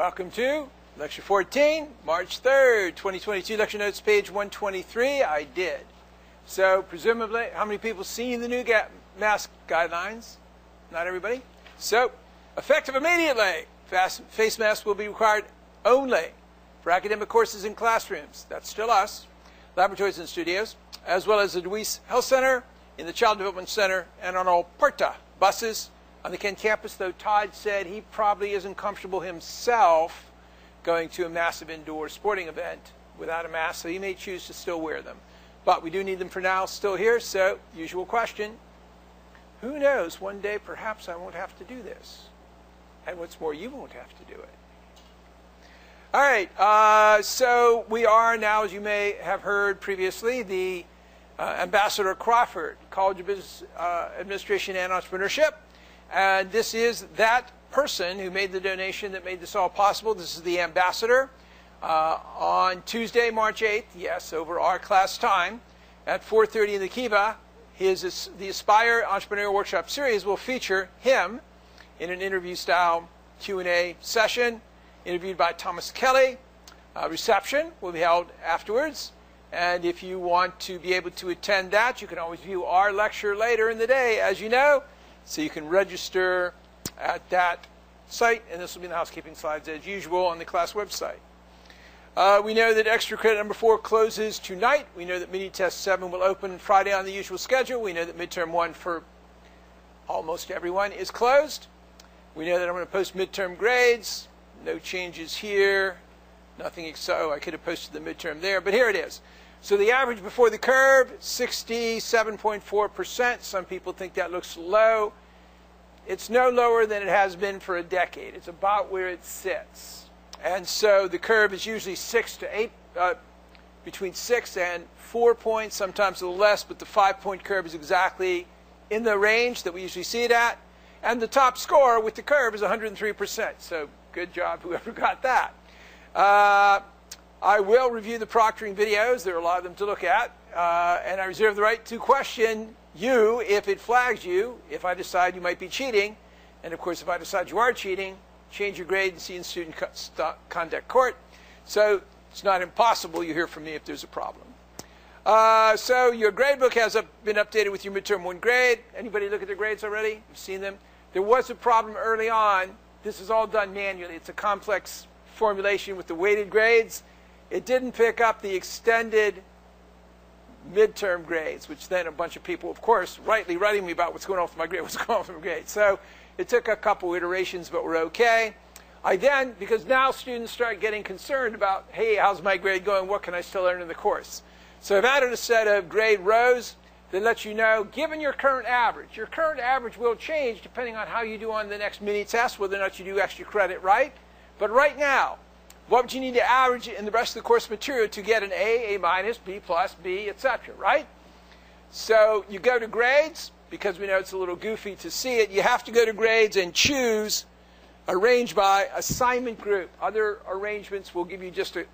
Welcome to Lecture 14, March 3rd, 2022. Lecture notes, page 123. I did. So, presumably, how many people seen the new mask guidelines? Not everybody. So, effective immediately. Face masks will be required only for academic courses in classrooms. That's still us. Laboratories and studios, as well as the Deweese Health Center, in the Child Development Center, and on all PERTA buses on the Kent campus, though Todd said he probably isn't comfortable himself going to a massive indoor sporting event without a mask, so he may choose to still wear them. But we do need them for now, still here, so usual question. Who knows, one day perhaps I won't have to do this. And what's more, you won't have to do it. All right, so we are now, as you may have heard previously, the Ambassador Crawford College of Business Administration and Entrepreneurship. And this is that person who made the donation that made this all possible. This is the ambassador. On Tuesday, March 8th, yes, over our class time, at 4:30 in the Kiva, the Aspire Entrepreneurial Workshop Series will feature him in an interview-style Q&A session, interviewed by Thomas Kelly. Reception will be held afterwards. And if you want to be able to attend that, you can always view our lecture later in the day, as you know. So you can register at that site, and this will be in the housekeeping slides as usual on the class website. We know that extra credit number 4 closes tonight. We know that mini test 7 will open Friday on the usual schedule. We know that midterm 1 for almost everyone is closed. We know that I'm going to post midterm grades. No changes here. Nothing so I could have posted the midterm there, but here it is. So the average before the curve, 67.4%. Some people think that looks low. It's no lower than it has been for a decade. It's about where it sits. And so the curve is usually between 6 and 4 points, sometimes a little less, but the 5-point curve is exactly in the range that we usually see it at. And the top score with the curve is 103%. So good job, whoever got that. I will review the proctoring videos. There are a lot of them to look at. And I reserve the right to question you if it flags you, if I decide you might be cheating. And of course, if I decide you are cheating, change your grade and see in student conduct court. So it's not impossible you hear from me if there's a problem. So your grade book has been updated with your midterm 1 grade. Anybody look at their grades already? You've seen them. There was a problem early on. This is all done manually. It's a complex formulation with the weighted grades. It didn't pick up the extended midterm grades, which then a bunch of people, of course, rightly writing me about what's going on with my grade, what's going on with my grade. So it took a couple iterations, but we're okay. Because now students start getting concerned about, hey, how's my grade going? What can I still learn in the course? So I've added a set of grade rows that let you know, given your current average will change depending on how you do on the next mini test, whether or not you do extra credit right. But right now, what would you need to average in the rest of the course material to get an A, A minus, B plus, B, etc., right? So you go to grades, because we know it's a little goofy to see it. You have to go to grades and choose arrange by assignment group. Other arrangements will give you just a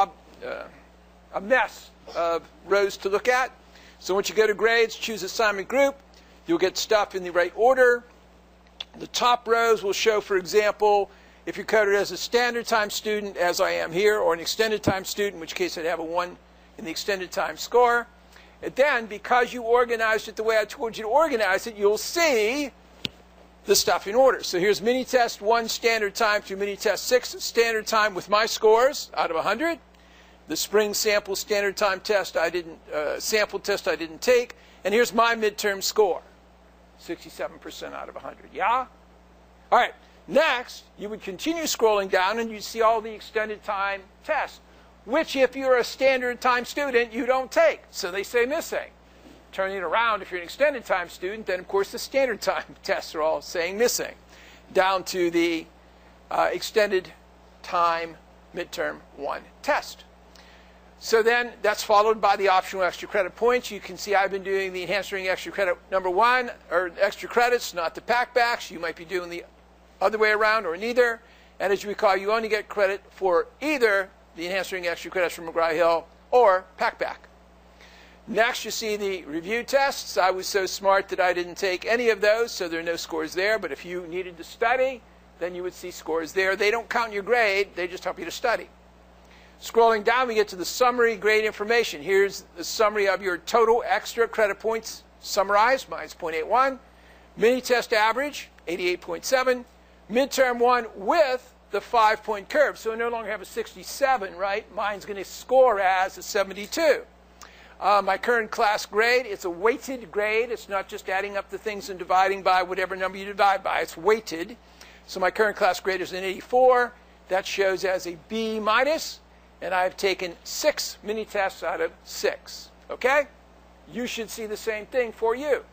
mess of rows to look at. So once you go to grades, choose assignment group. You'll get stuff in the right order. The top rows will show, for example, if you're coded as a standard time student, as I am here, or an extended time student, in which case I'd have a 1 in the extended time score. And then, because you organized it the way I told you to organize it, you'll see the stuff in order. So here's mini test 1 standard time through mini test 6 standard time with my scores out of 100. The spring sample standard time test sample test I didn't take. And here's my midterm score, 67% out of 100. Yeah? All right. Next, you would continue scrolling down and you'd see all the extended time tests, which if you're a standard time student, you don't take. So they say missing. Turning it around, if you're an extended time student, then of course the standard time tests are all saying missing, down to the extended time midterm 1 test. So then that's followed by the optional extra credit points. You can see I've been doing the enhanced learning extra credit number 1, or extra credits, not the packbacks. You might be doing the other way around or neither. And as you recall, you only get credit for either the enhanced learning extra credits from McGraw-Hill or packback. Next, you see the review tests. I was so smart that I didn't take any of those, so there are no scores there. But if you needed to study, then you would see scores there. They don't count your grade. They just help you to study. Scrolling down, we get to the summary grade information. Here's the summary of your total extra credit points summarized. Mine's 0.81. Mini-test average, 88.7. Midterm 1 with the 5-point curve. So I no longer have a 67, right? Mine's going to score as a 72. My current class grade, it's a weighted grade. It's not just adding up the things and dividing by whatever number you divide by. It's weighted. So my current class grade is an 84. That shows as a B minus. And I've taken 6 mini-tests out of 6. Okay? You should see the same thing for you.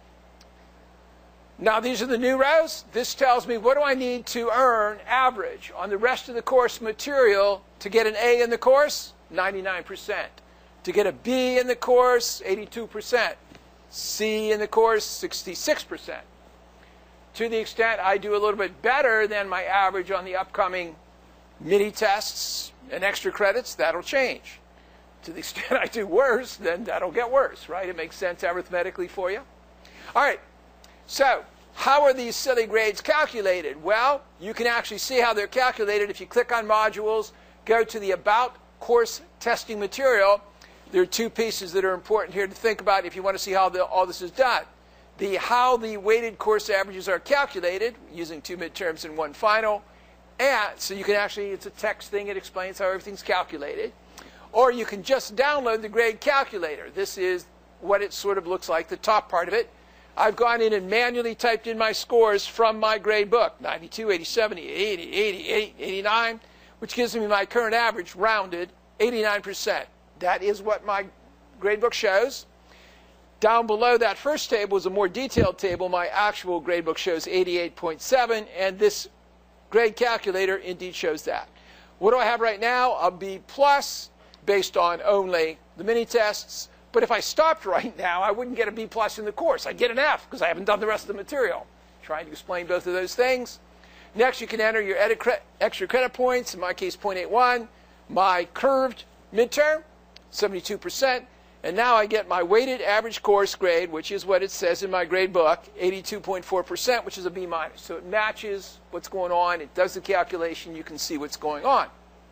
Now, these are the new rows. This tells me what do I need to earn average on the rest of the course material to get an A in the course? 99%. To get a B in the course, 82%. C in the course, 66%. To the extent I do a little bit better than my average on the upcoming mini-tests and extra credits, that'll change. To the extent I do worse, then that'll get worse, right? It makes sense arithmetically for you. All right, so how are these silly grades calculated? Well, you can actually see how they're calculated if you click on modules, go to the About Course Testing Material. There are 2 pieces that are important here to think about if you want to see how all this is done. How the weighted course averages are calculated using 2 midterms and 1 final. And so you can actually, it's a text thing, it explains how everything's calculated. Or you can just download the grade calculator. This is what it sort of looks like, the top part of it. I've gone in and manually typed in my scores from my grade book, 92, 87, 80, 88, 89, which gives me my current average rounded, 89%. That is what my grade book shows. Down below that first table is a more detailed table. My actual grade book shows 88.7, and this grade calculator indeed shows that. What do I have right now? A B plus based on only the mini-tests. But if I stopped right now, I wouldn't get a B plus in the course. I'd get an F because I haven't done the rest of the material. Trying to explain both of those things. Next, you can enter your extra credit points. In my case, 0.81. My curved midterm, 72%. And now I get my weighted average course grade, which is what it says in my grade book, 82.4%, which is a B minus. So it matches what's going on. It does the calculation. You can see what's going on.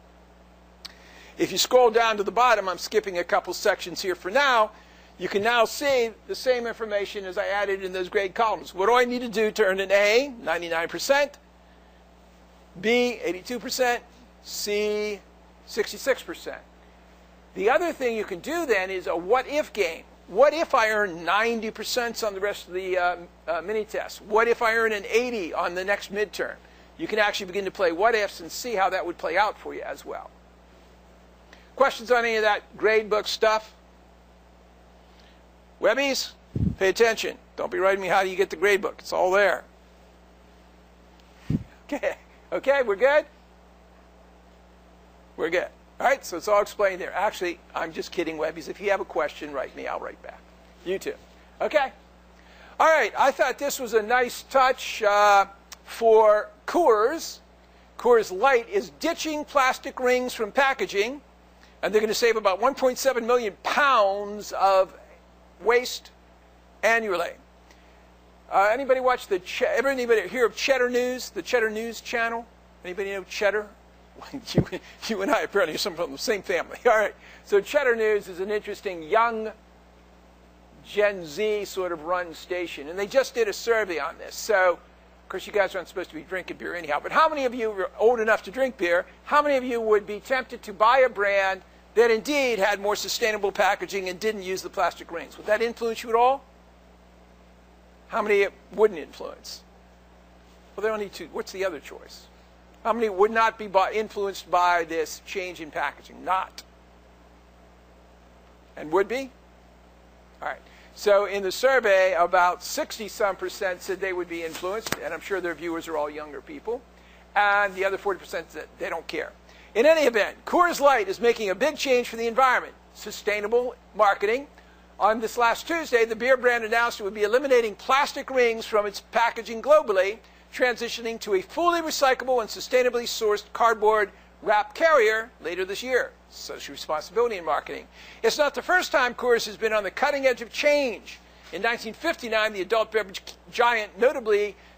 If you scroll down to the bottom, I'm skipping a couple sections here for now, you can now see the same information as I added in those grade columns. What do I need to do to earn an A? 99%. B, 82%. C, 66%. The other thing you can do then is a what-if game. What if I earn 90% on the rest of the mini-tests? What if I earn an 80 on the next midterm? You can actually begin to play what-ifs and see how that would play out for you as well. Questions on any of that grade book stuff? Webbies, pay attention. Don't be writing me how do you get the grade book. It's all there. Okay, we're good? We're good. All right, so it's all explained there. Actually, I'm just kidding, Webbies. If you have a question, write me. I'll write back. You too. Okay. All right, I thought this was a nice touch for Coors. Coors Light is ditching plastic rings from packaging, and they're going to save about 1.7 million pounds of waste annually. Anybody watch anybody hear of Cheddar News, the Cheddar News channel? Anybody know Cheddar? You and I apparently are from the same family. All right. So Cheddar News is an interesting young Gen Z sort of run station. And they just did a survey on this. So, of course, you guys aren't supposed to be drinking beer anyhow. But how many of you are old enough to drink beer? How many of you would be tempted to buy a brand that indeed had more sustainable packaging and didn't use the plastic rings? Would that influence you at all? How many it wouldn't influence? Well, there are only two. What's the other choice? How many would not be influenced by this change in packaging? Not. And would be? All right. So in the survey, about 60-some% said they would be influenced, and I'm sure their viewers are all younger people. And the other 40% said they don't care. In any event, Coors Light is making a big change for the environment. Sustainable marketing. On this last Tuesday, the beer brand announced it would be eliminating plastic rings from its packaging globally, transitioning to a fully recyclable and sustainably sourced cardboard wrap carrier later this year. Social responsibility in marketing. It's not the first time Coors has been on the cutting edge of change. In 1959, the adult beverage giant notably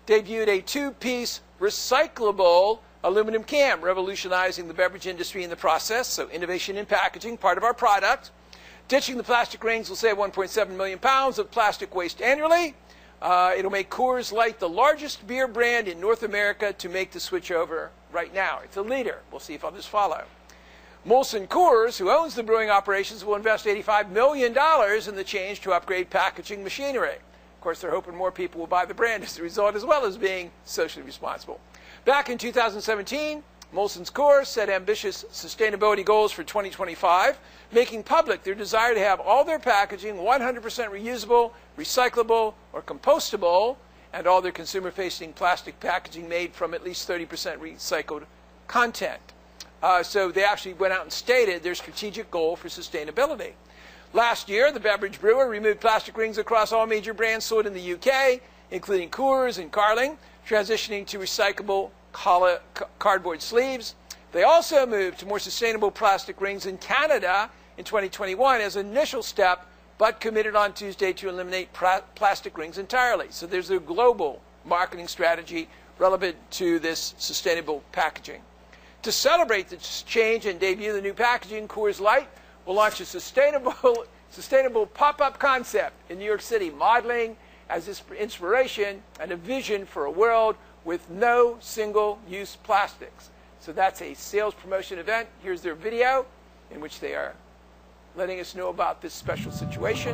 debuted a two-piece recyclable aluminum can, revolutionizing the beverage industry in the process. So innovation in packaging, part of our product. Ditching the plastic rings will save 1.7 million pounds of plastic waste annually. It'll make Coors Light the largest beer brand in North America to make the switch over right now. It's a leader. We'll see if others follow. Molson Coors, who owns the brewing operations, will invest $85 million in the change to upgrade packaging machinery. Of course, they're hoping more people will buy the brand as a result, as well as being socially responsible. Back in 2017, Molson Coors set ambitious sustainability goals for 2025, making public their desire to have all their packaging 100% reusable, recyclable, or compostable, and all their consumer-facing plastic packaging made from at least 30% recycled content. So they actually went out and stated their strategic goal for sustainability. Last year, the beverage brewer removed plastic rings across all major brands sold in the UK, including Coors and Carling, transitioning to recyclable cardboard sleeves. They also moved to more sustainable plastic rings in Canada in 2021 as an initial step, but committed on Tuesday to eliminate plastic rings entirely. So there's a global marketing strategy relevant to this sustainable packaging. To celebrate this change and debut the new packaging, Coors Light will launch a sustainable pop-up concept in New York City, modeling as this inspiration and a vision for a world with no single-use plastics. So that's a sales promotion event. Here's their video in which they are letting us know about this special situation.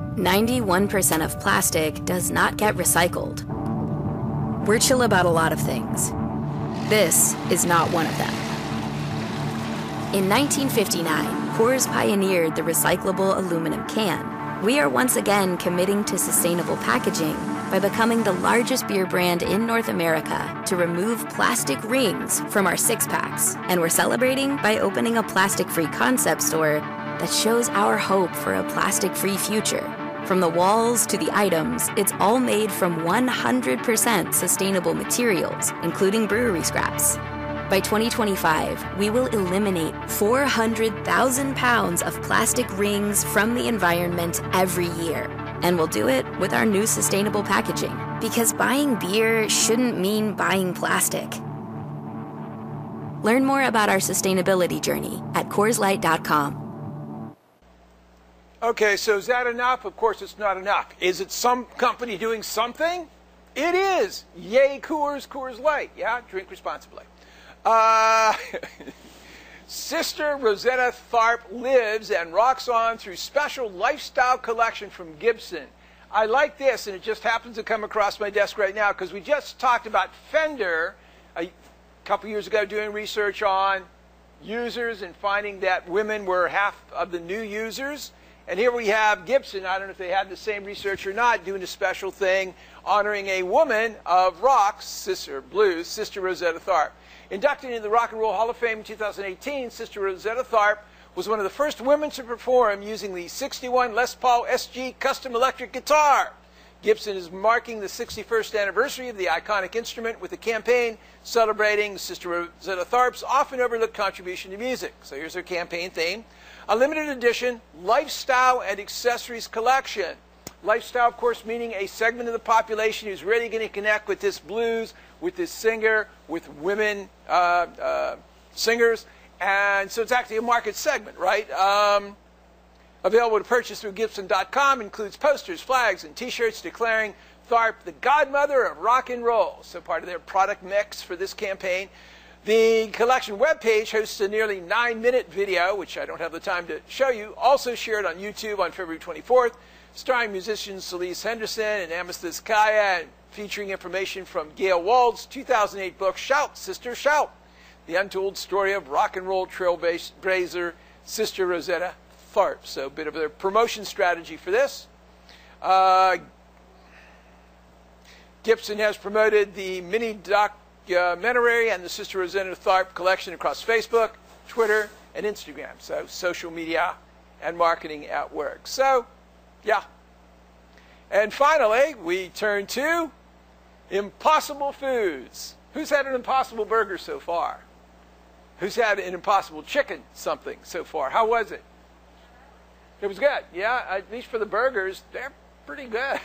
91% of plastic does not get recycled. We're chill about a lot of things. This is not one of them. In 1959, Coors pioneered the recyclable aluminum can. We are once again committing to sustainable packaging by becoming the largest beer brand in North America to remove plastic rings from our six-packs. And we're celebrating by opening a plastic-free concept store that shows our hope for a plastic-free future. From the walls to the items, it's all made from 100% sustainable materials, including brewery scraps. By 2025, we will eliminate 400,000 pounds of plastic rings from the environment every year. And we'll do it with our new sustainable packaging. Because buying beer shouldn't mean buying plastic. Learn more about our sustainability journey at CoorsLight.com. Okay, so is that enough? Of course it's not enough. Is it some company doing something? It is. Yay, Coors Light. Yeah, drink responsibly. Sister Rosetta Tharpe lives and rocks on through special lifestyle collection from Gibson. I like this, and it just happens to come across my desk right now because we just talked about Fender a couple years ago doing research on users and finding that women were half of the new users. And here we have Gibson, I don't know if they had the same research or not, doing a special thing honoring a woman of rock, Sister Rosetta Tharpe. Inducted into the Rock and Roll Hall of Fame in 2018, Sister Rosetta Tharpe was one of the first women to perform using the 61 Les Paul SG custom electric guitar. Gibson is marking the 61st anniversary of the iconic instrument with a campaign celebrating Sister Rosetta Tharpe's often overlooked contribution to music. So here's her campaign theme. A limited edition lifestyle and accessories collection. Lifestyle, of course, meaning a segment of the population who's really going to connect with this blues, with this singer, with women singers. And so it's actually a market segment, right? Available to purchase through Gibson.com, includes posters, flags, and T-shirts declaring Tharpe the godmother of rock and roll. So part of their product mix for this campaign. The collection webpage hosts a nearly 9-minute video, which I don't have the time to show you, also shared on YouTube on February 24th, starring musicians Celeste Henderson and Amethyst Kaya, and featuring information from Gail Wald's 2008 book, Shout, Sister, Shout, the untold story of rock and roll trailblazer Sister Rosetta Tharpe. So a bit of their promotion strategy for this. Gibson has promoted the mini documentary and the Sister Rosetta Tharpe collection across Facebook, Twitter, and Instagram. So social media and marketing at work. So, yeah. And finally, we turn to Impossible Foods. Who's had an Impossible Burger so far? Who's had an Impossible Chicken something so far? How was it? It was good, yeah. At least for the burgers, they're pretty good.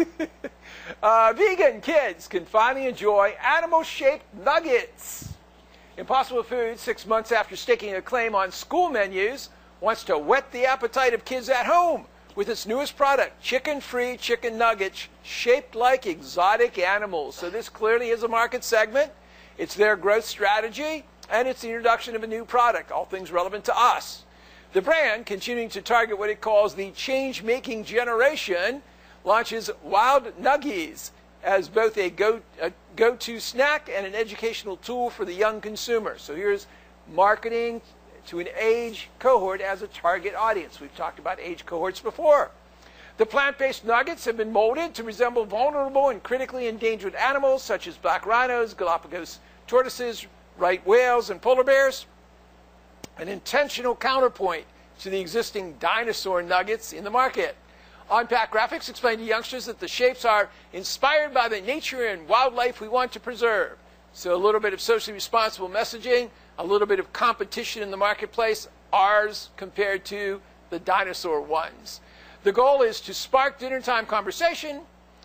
Vegan kids can finally enjoy animal-shaped nuggets. Impossible Foods, 6 months after staking a claim on school menus, wants to whet the appetite of kids at home with its newest product, chicken-free chicken nuggets shaped like exotic animals. So this clearly is a market segment. It's their growth strategy, and it's the introduction of a new product, all things relevant to us. The brand, continuing to target what it calls the change-making generation, launches Wild Nuggies as both a go-to snack and an educational tool for the young consumer. So here's marketing to an age cohort as a target audience. We've talked about age cohorts before. The plant-based nuggets have been molded to resemble vulnerable and critically endangered animals such as black rhinos, Galapagos tortoises, right whales, and polar bears. An intentional counterpoint to the existing dinosaur nuggets in the market. On-pack graphics explain to youngsters that the shapes are inspired by the nature and wildlife we want to preserve. So a little bit of socially responsible messaging, a little bit of competition in the marketplace, ours compared to the dinosaur ones. The goal is to spark dinnertime conversation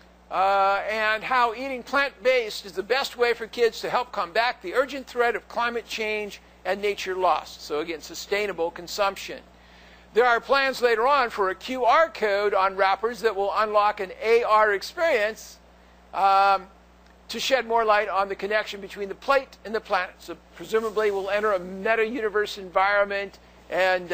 and how eating plant-based is the best way for kids to help combat the urgent threat of climate change and nature loss. So again, sustainable consumption. There are plans later on for a QR code on wrappers that will unlock an AR experience to shed more light on the connection between the plate and the planet. So presumably we'll enter a meta-universe environment and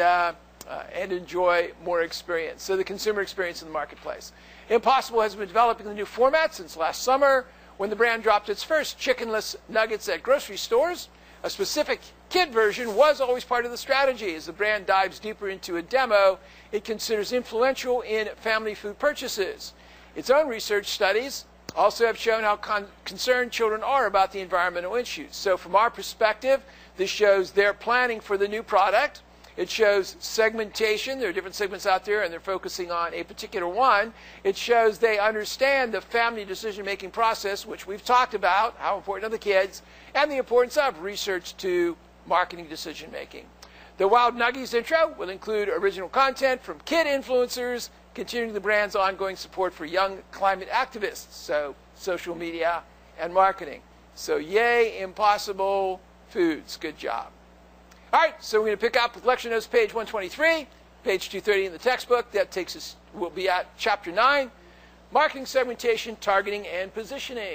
enjoy more experience. So the consumer experience in the marketplace. Impossible has been developing the new format since last summer when the brand dropped its first chickenless nuggets at grocery stores. A specific kid version was always part of the strategy. As the brand dives deeper into a demo it considers influential in family food purchases. Its own research studies also have shown how concerned children are about the environmental issues. So from our perspective, this shows their planning for the new product. It shows segmentation. There are different segments out there, and they're focusing on a particular one. It shows they understand the family decision-making process, which we've talked about, how important are the kids, and the importance of research to marketing decision-making. The Wild Nuggies intro will include original content from kid influencers, continuing the brand's ongoing support for young climate activists, so social media and marketing. So yay, Impossible Foods. Good job. All right, so we're going to pick up with lecture notes page 123, page 230 in the textbook. That takes us, we'll be at chapter 9, marketing segmentation, targeting, and positioning.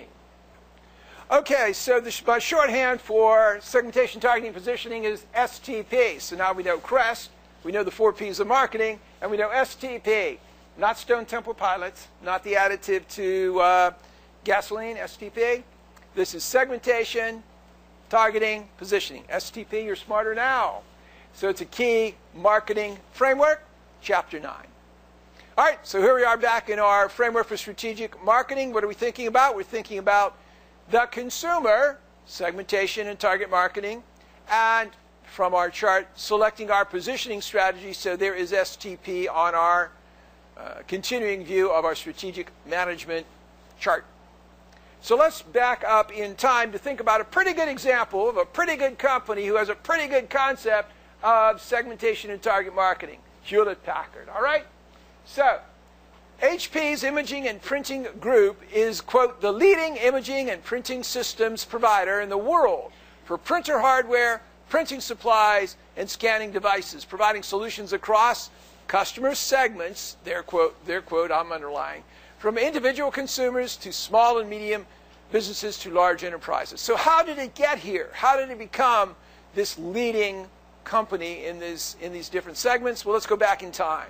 Okay, so my shorthand for segmentation, targeting, positioning is STP. So now we know CREST, we know the 4 Ps of marketing, and we know STP. Not Stone Temple Pilots, not the additive to gasoline, STP. This is segmentation, targeting, positioning. STP, you're smarter now. So it's a key marketing framework, chapter 9. All right, so here we are back in our framework for strategic marketing. What are we thinking about? We're thinking about the consumer, segmentation and target marketing, and from our chart, selecting our positioning strategy. So there is STP on our continuing view of our strategic management chart. So let's back up in time to think about a pretty good example of a pretty good company who has a pretty good concept of segmentation and target marketing. Hewlett-Packard, all right? So HP's Imaging and Printing Group is, quote, the leading imaging and printing systems provider in the world for printer hardware, printing supplies, and scanning devices, providing solutions across customer segments, their quote, I'm underlying, from individual consumers to small and medium businesses to large enterprises. So how did it get here? How did it become this leading company in these different segments? Well, let's go back in time.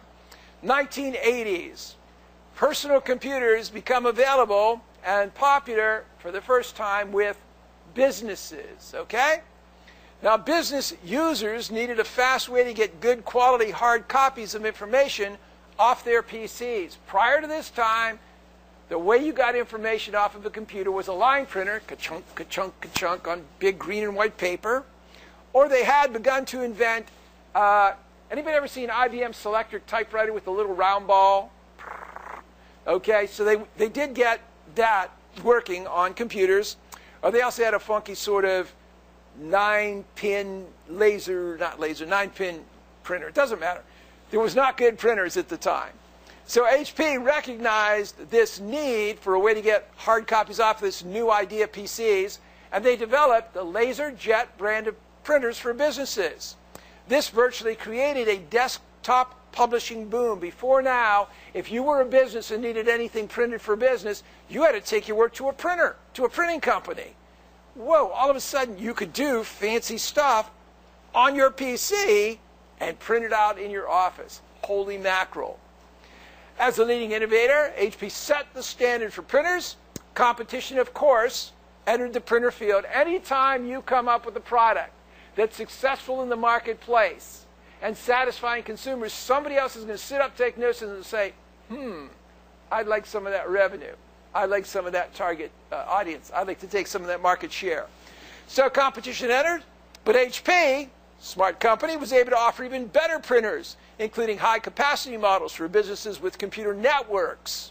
1980s, personal computers become available and popular for the first time with businesses, okay? Now, business users needed a fast way to get good quality hard copies of information off their PCs. Prior to this time, the way you got information off of a computer was a line printer, ka-chunk, ka-chunk, ka-chunk, on big green and white paper. Or they had begun to invent, anybody ever seen an IBM Selectric typewriter with the little round ball? Okay, so they did get that working on computers. Or they also had a funky sort of 9-pin printer. It doesn't matter. There was not good printers at the time. So HP recognized this need for a way to get hard copies off this new idea PCs, and they developed the LaserJet brand of printers for businesses. This virtually created a desktop publishing boom. Before now, if you were a business and needed anything printed for business, you had to take your work to a printer, to a printing company. Whoa, all of a sudden you could do fancy stuff on your PC and print it out in your office. Holy mackerel. As a leading innovator, HP set the standard for printers. Competition, of course, entered the printer field. Anytime you come up with a product that's successful in the marketplace and satisfying consumers, somebody else is going to sit up, take notice, and say, I'd like some of that revenue. I'd like some of that target audience. I'd like to take some of that market share. So competition entered, but HP, smart company, was able to offer even better printers, including high-capacity models for businesses with computer networks.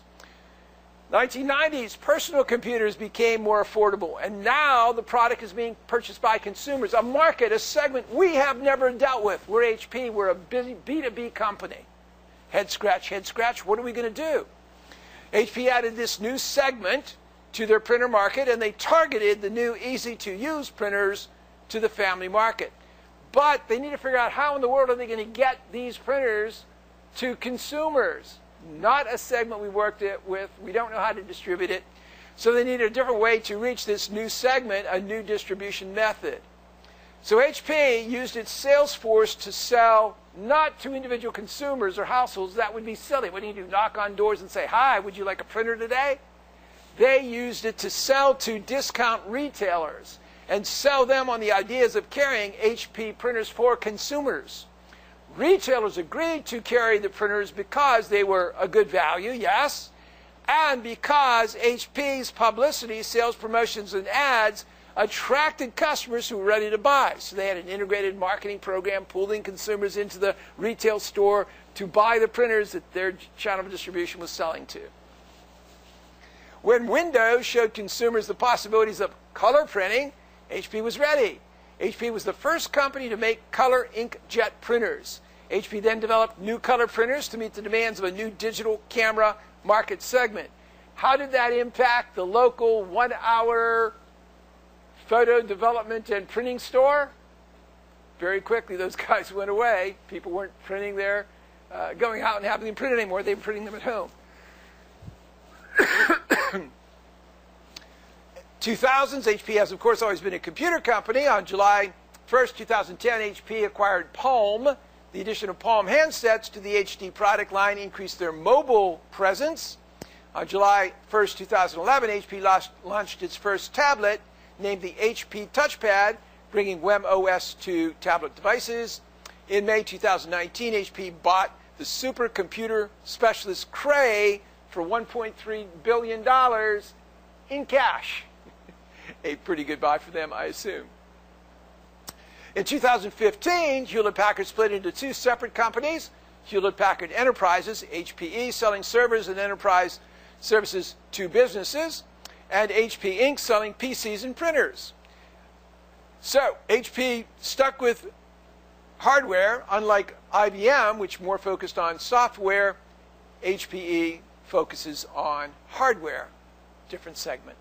1990s, personal computers became more affordable, and now the product is being purchased by consumers, a market, a segment we have never dealt with. We're HP, we're a B2B company. Head scratch, what are we going to do? HP added this new segment to their printer market, and they targeted the new easy-to-use printers to the family market. But they need to figure out how in the world are they going to get these printers to consumers. Not a segment we worked with. We don't know how to distribute it. So they need a different way to reach this new segment, a new distribution method. So HP used its sales force to sell not to individual consumers or households. That would be silly. What do you do? Knock on doors and say, hi, would you like a printer today? They used it to sell to discount retailers and sell them on the ideas of carrying HP printers for consumers. Retailers agreed to carry the printers because they were a good value, yes, and because HP's publicity, sales promotions, and ads attracted customers who were ready to buy. So they had an integrated marketing program pulling consumers into the retail store to buy the printers that their channel of distribution was selling to. When Windows showed consumers the possibilities of color printing, HP was ready. HP was the first company to make color inkjet printers. HP then developed new color printers to meet the demands of a new digital camera market segment. How did that impact the local 1-hour photo development and printing store? Very quickly, those guys went away. People weren't printing there, going out and having them printed anymore. They were printing them at home. 2000s, HP has, of course, always been a computer company. On July 1st, 2010, HP acquired Palm. The addition of Palm handsets to the HD product line increased their mobile presence. On July 1st, 2011, HP launched its first tablet, named the HP TouchPad, bringing WebOS to tablet devices. In May 2019, HP bought the supercomputer specialist Cray for $1.3 billion in cash. A pretty good buy for them, I assume. In 2015, Hewlett-Packard split into two separate companies, Hewlett-Packard Enterprises, HPE, selling servers and enterprise services to businesses, and HP Inc., selling PCs and printers. So HP stuck with hardware, unlike IBM, which more focused on software. HPE focuses on hardware, different segment.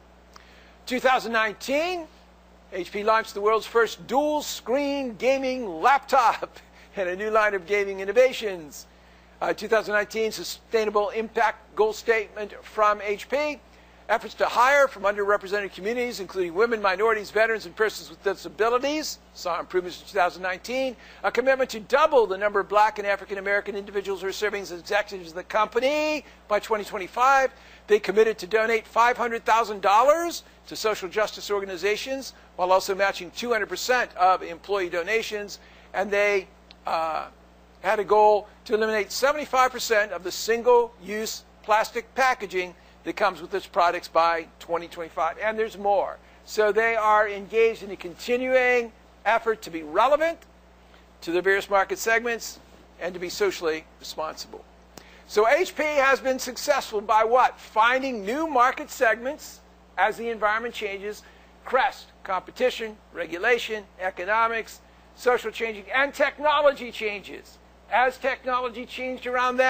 2019, HP launched the world's first dual-screen gaming laptop and a new line of gaming innovations. 2019 Sustainable Impact Goal Statement from HP. Efforts to hire from underrepresented communities, including women, minorities, veterans, and persons with disabilities, saw improvements in 2019. A commitment to double the number of black and African American individuals who are serving as executives of the company by 2025. They committed to donate $500,000 to social justice organizations while also matching 200% of employee donations. And they had a goal to eliminate 75% of the single-use plastic packaging that comes with its products by 2025. And there's more. So they are engaged in a continuing effort to be relevant to the various market segments and to be socially responsible. So HP has been successful by what? Finding new market segments as the environment changes. CREST, competition, regulation, economics, social changing, and technology changes. As technology changed around them,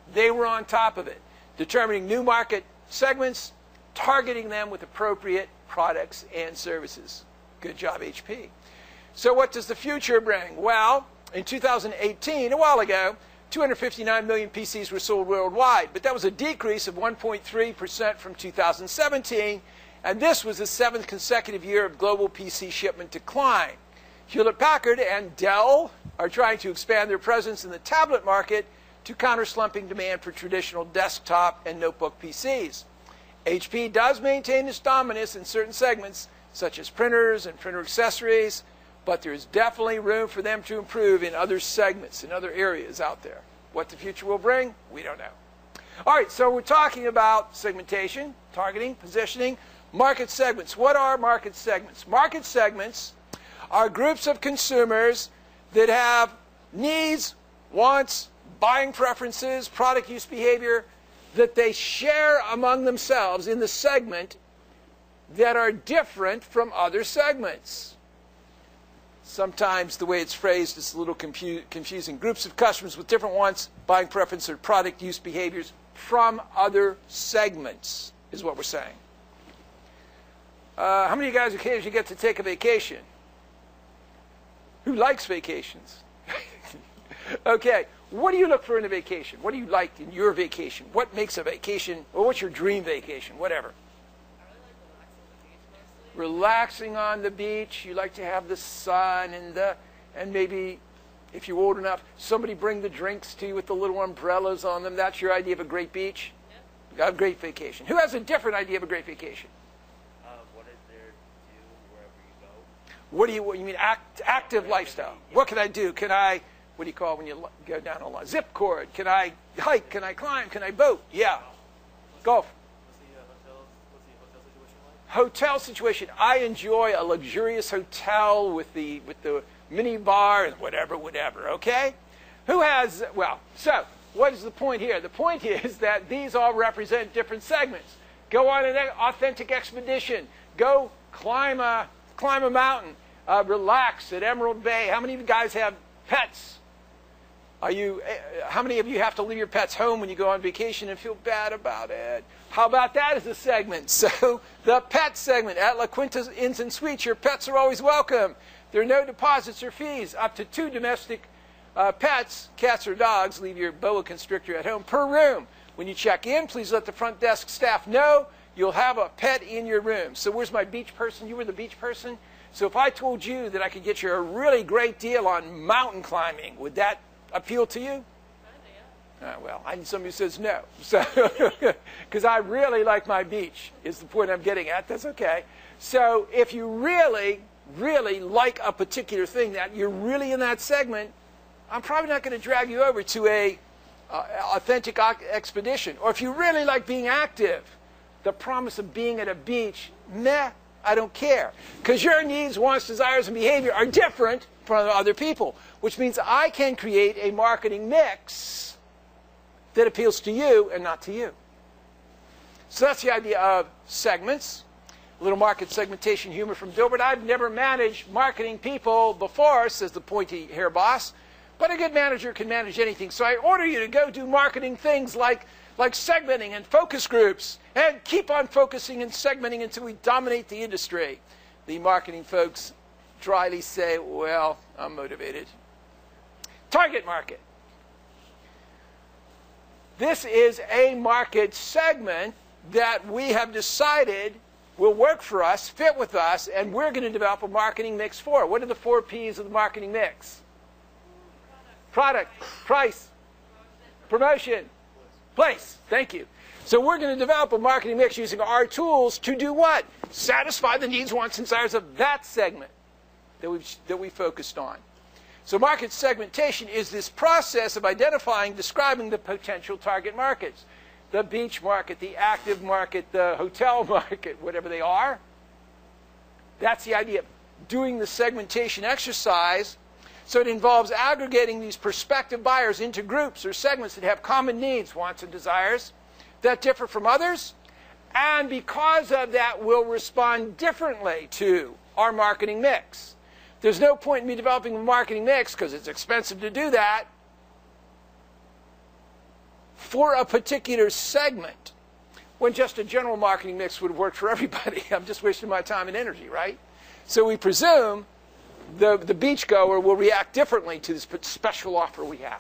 They were on top of it, determining new market segments, targeting them with appropriate products and services. Good job, HP. So what does the future bring? Well, in 2018, a while ago, 259 million PCs were sold worldwide, but that was a decrease of 1.3% from 2017, and this was the 7th consecutive year of global PC shipment decline. Hewlett-Packard and Dell are trying to expand their presence in the tablet market to counter slumping demand for traditional desktop and notebook PCs. HP does maintain its dominance in certain segments, such as printers and printer accessories, but there's definitely room for them to improve in other segments, in other areas out there. What the future will bring, we don't know. All right, so we're talking about segmentation, targeting, positioning, market segments. What are market segments? Market segments are groups of consumers that have needs, wants, buying preferences, product use behavior that they share among themselves in the segment that are different from other segments. Sometimes the way it's phrased is a little confusing. Groups of customers with different wants, buying preferences, or product use behaviors from other segments is what we're saying. How many of you guys occasionally get to take a vacation? Who likes vacations? Okay, what do you look for in a vacation? What do you like in your vacation? What makes a vacation, or what's your dream vacation, whatever? Relaxing on the beach. You like to have the sun and maybe, if you're old enough, somebody bring the drinks to you with the little umbrellas on them. That's your idea of a great beach? Yep. A great vacation. Who has a different idea of a great vacation? What is there to do wherever you go? What do you mean active lifestyle? What can I do? Can I, what do you call when you go down a zip cord? Can I hike? Can I climb? Can I boat? Yeah. Golf. Hotel situation. I enjoy a luxurious hotel with the mini bar and whatever, okay? Who has, well, so what is the point here? The point is that these all represent different segments. Go on an authentic expedition. Go climb a mountain. Relax at Emerald Bay. How many of you guys have pets? How many of you have to leave your pets home when you go on vacation and feel bad about it? How about that as a segment? So the pet segment at La Quinta Inns and Suites, your pets are always welcome. There are no deposits or fees. Up to 2 domestic pets, cats or dogs, leave your boa constrictor at home per room. When you check in, please let the front desk staff know you'll have a pet in your room. So where's my beach person? You were the beach person. So if I told you that I could get you a really great deal on mountain climbing, would that appeal to you? Well, I need somebody who says no. So, because I really like my beach, is the point I'm getting at. That's okay. So if you really, really like a particular thing, that you're really in that segment, I'm probably not going to drag you over to a authentic expedition. Or if you really like being active, the promise of being at a beach, meh, I don't care. Because your needs, wants, desires, and behavior are different from other people, which means I can create a marketing mix that appeals to you and not to you. So that's the idea of segments. A little market segmentation humor from Dilbert. I've never managed marketing people before, says the pointy hair boss, but a good manager can manage anything. So I order you to go do marketing things like segmenting and focus groups, and keep on focusing and segmenting until we dominate the industry. The marketing folks dryly say, well, I'm motivated. Target market. This is a market segment that we have decided will work for us, fit with us, and we're going to develop a marketing mix for. What are the 4 P's of the marketing mix? Product, price, promotion, place. Thank you. So we're going to develop a marketing mix using our tools to do what? Satisfy the needs, wants, and desires of that segment that we focused on. So market segmentation is this process of identifying, describing the potential target markets. The beach market, the active market, the hotel market, whatever they are. That's the idea of doing the segmentation exercise. So it involves aggregating these prospective buyers into groups or segments that have common needs, wants, and desires that differ from others. And because of that, will respond differently to our marketing mix. There's no point in me developing a marketing mix because it's expensive to do that for a particular segment, when just a general marketing mix would have worked for everybody. I'm just wasting my time and energy, right? So we presume the beachgoer will react differently to this special offer we have.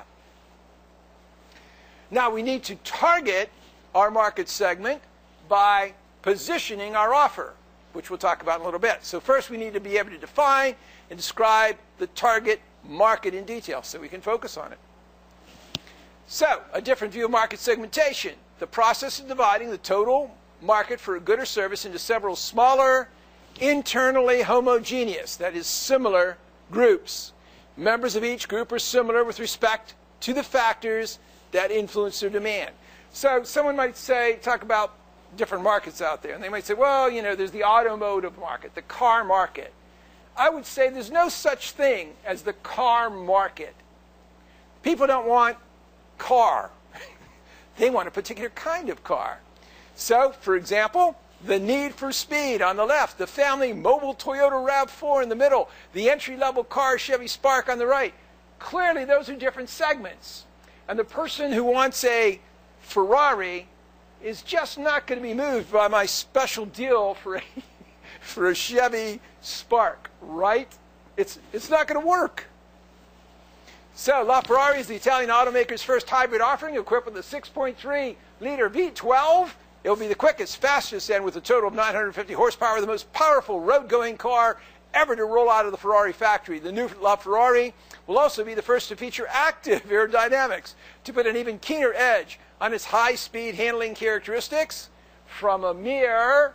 Now we need to target our market segment by positioning our offer, which we'll talk about in a little bit. So first we need to be able to define and describe the target market in detail so we can focus on it. So, a different view of market segmentation. The process of dividing the total market for a good or service into several smaller, internally homogeneous, that is similar, groups. Members of each group are similar with respect to the factors that influence their demand. So someone might say, talk about different markets out there, and they might say, well, you know, there's the automotive market, the car market. I would say there's no such thing as the car market. People don't want car. They want a particular kind of car. So, for example, the Need for Speed on the left, the family mobile Toyota RAV4 in the middle, the entry-level car Chevy Spark on the right. Clearly, those are different segments. And the person who wants a Ferrari is just not going to be moved by my special deal for a Chevy Spark, right? It's not going to work. So LaFerrari is the Italian automaker's first hybrid offering, equipped with a 6.3-liter V12. It will be the quickest, fastest, and with a total of 950 horsepower, the most powerful road-going car ever to roll out of the Ferrari factory. The new LaFerrari will also be the first to feature active aerodynamics to put an even keener edge on its high-speed handling characteristics from a mere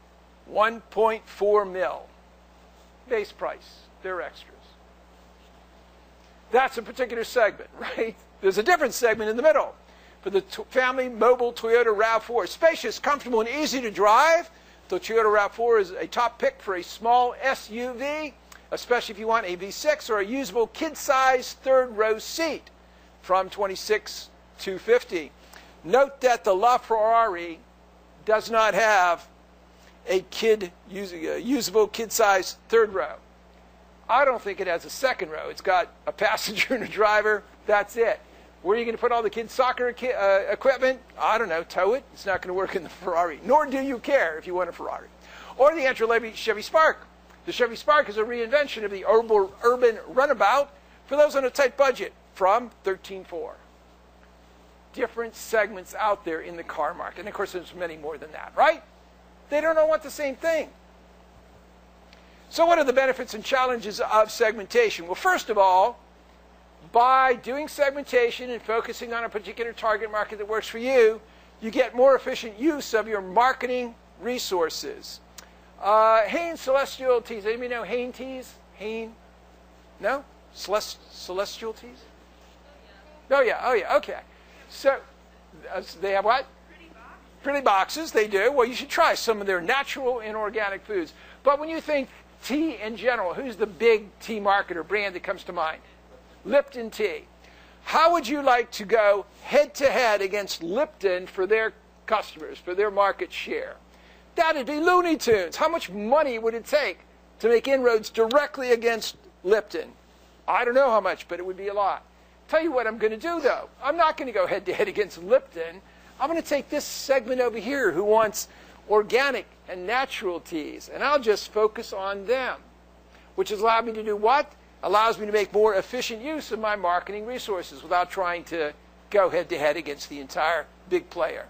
1.4 mil. Base price. They're extras. That's a particular segment, right? There's a different segment in the middle. For the family mobile Toyota RAV4, spacious, comfortable, and easy to drive, the Toyota RAV4 is a top pick for a small SUV, especially if you want a V6 or a usable kid-sized third-row seat from $26,250. Note that the LaFerrari does not have a usable kid-sized third row. I don't think it has a second row. It's got a passenger and a driver. That's it. Where are you going to put all the kids' soccer equipment? I don't know. Tow it. It's not going to work in the Ferrari. Nor do you care if you want a Ferrari. Or the entry-level Chevy Spark. The Chevy Spark is a reinvention of the urban runabout for those on a tight budget from $13,400. Different segments out there in the car market. And, of course, there's many more than that, right? They don't all want the same thing. So what are the benefits and challenges of segmentation? Well, first of all, by doing segmentation and focusing on a particular target market that works for you, you get more efficient use of your marketing resources. Hain Celestial Teas. Anybody know Hain Teas? Hain? No? Celestial Teas? Oh, yeah. Okay. So they have what? Pretty boxes. They do. Well, you should try some of their natural and organic foods. But when you think tea in general, who's the big tea market or brand that comes to mind? Lipton Tea. How would you like to go head-to-head against Lipton for their customers, for their market share? That'd be Looney Tunes. How much money would it take to make inroads directly against Lipton? I don't know how much, but it would be a lot. Tell you what I'm going to do, though. I'm not going to go head-to-head against Lipton. I'm going to take this segment over here who wants organic and natural teas, and I'll just focus on them, which has allowed me to do what? Allows me to make more efficient use of my marketing resources without trying to go head-to-head against the entire big player.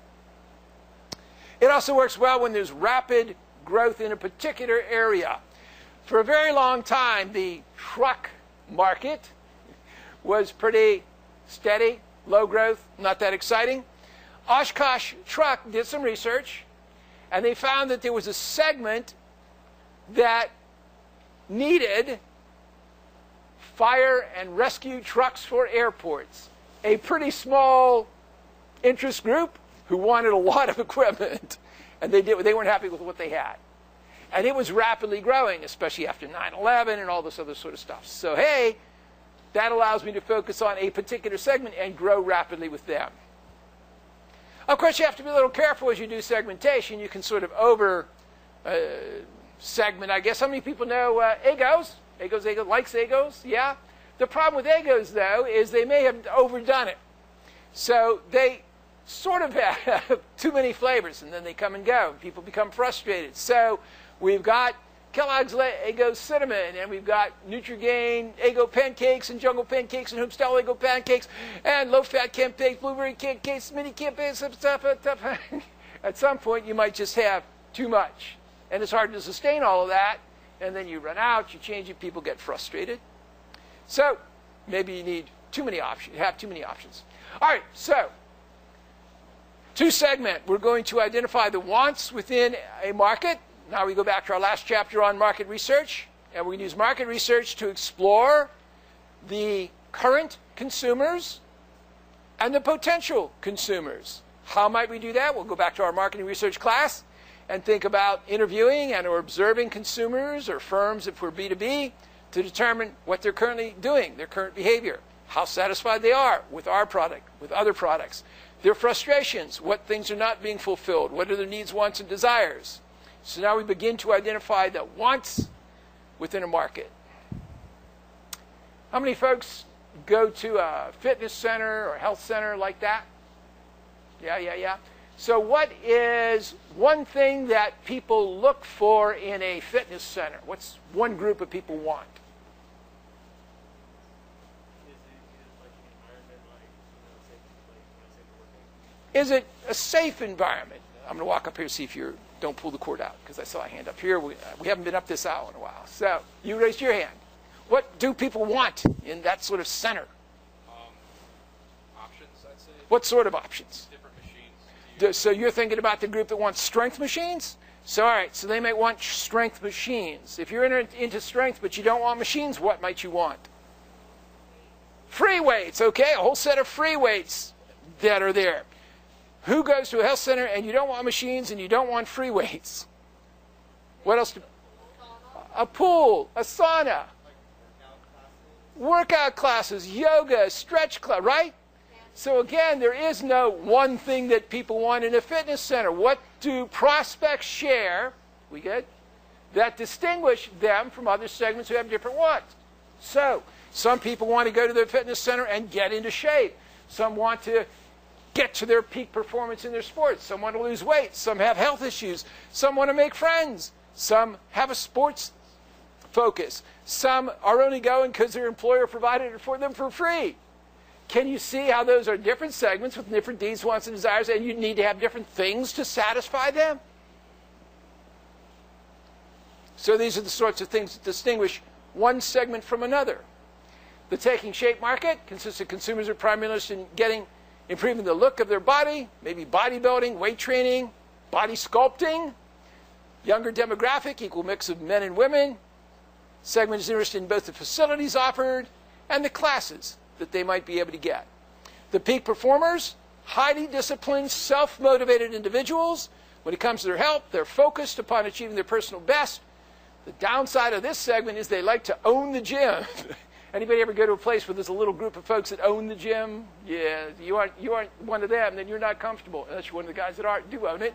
It also works well when there's rapid growth in a particular area. For a very long time, the truck market was pretty steady, low growth, not that exciting. Oshkosh Truck did some research, and they found that there was a segment that needed fire and rescue trucks for airports. A pretty small interest group who wanted a lot of equipment, and they weren't happy with what they had. And it was rapidly growing, especially after 9/11 and all this other sort of stuff. So, hey, that allows me to focus on a particular segment and grow rapidly with them. Of course, you have to be a little careful as you do segmentation. You can sort of over-segment, I guess. How many people know Egos? Egos likes Egos? Yeah? The problem with Egos, though, is they may have overdone it. So they sort of have too many flavors, and then they come and go, and people become frustrated. So we've got Kellogg's Eggo Cinnamon, and we've got Nutrigrain Eggo Pancakes, and Jungle Pancakes, and Homestyle Eggo Pancakes, and low-fat Pancakes, blueberry pancakes, mini pancakes, stuff. At some point, you might just have too much, and it's hard to sustain all of that, and then you run out, you change it, people get frustrated. So maybe you need too many options, you have too many options. All right, so to segment, we're going to identify the wants within a market. Now we go back to our last chapter on market research, and we're going to use market research to explore the current consumers and the potential consumers. How might we do that? We'll go back to our marketing research class and think about interviewing and or observing consumers or firms, if we're B2B, to determine what they're currently doing, their current behavior, how satisfied they are with our product, with other products, their frustrations, what things are not being fulfilled, what are their needs, wants, and desires. So now we begin to identify the wants within a market. How many folks go to a fitness center or health center like that? Yeah. So what is one thing that people look for in a fitness center? What's one group of people want? Is it a safe environment? I'm going to walk up here and see if you don't pull the cord out, because I saw a hand up here. We haven't been up this aisle in a while. So you raised your hand. What do people want in that sort of center? Options, I'd say. What sort of options? Different machines. So you're thinking about the group that wants strength machines? So all right, so they might want strength machines. If you're into strength but you don't want machines, what might you want? Free weights, okay, a whole set of free weights that are there. Who goes to a health center and you don't want machines and you don't want free weights? What else? A pool, a sauna, workout classes, yoga, stretch club, right? So again, there is no one thing that people want in a fitness center. What do prospects share, we good, that distinguish them from other segments who have different wants? So some people want to go to their fitness center and get into shape. Some want to get to their peak performance in their sports. Some want to lose weight. Some have health issues. Some want to make friends. Some have a sports focus. Some are only going because their employer provided it for them for free. Can you see how those are different segments with different needs, wants, and desires, and you need to have different things to satisfy them? So these are the sorts of things that distinguish one segment from another. The taking shape market consists of consumers who are primarily interested in improving the look of their body, maybe bodybuilding, weight training, body sculpting. Younger demographic, equal mix of men and women. Segment is interested in both the facilities offered and the classes that they might be able to get. The peak performers, highly disciplined, self-motivated individuals. When it comes to their health, they're focused upon achieving their personal best. The downside of this segment is they like to own the gym. Anybody ever go to a place where there's a little group of folks that own the gym? Yeah, you aren't one of them, then you're not comfortable, unless you're one of the guys that do own it.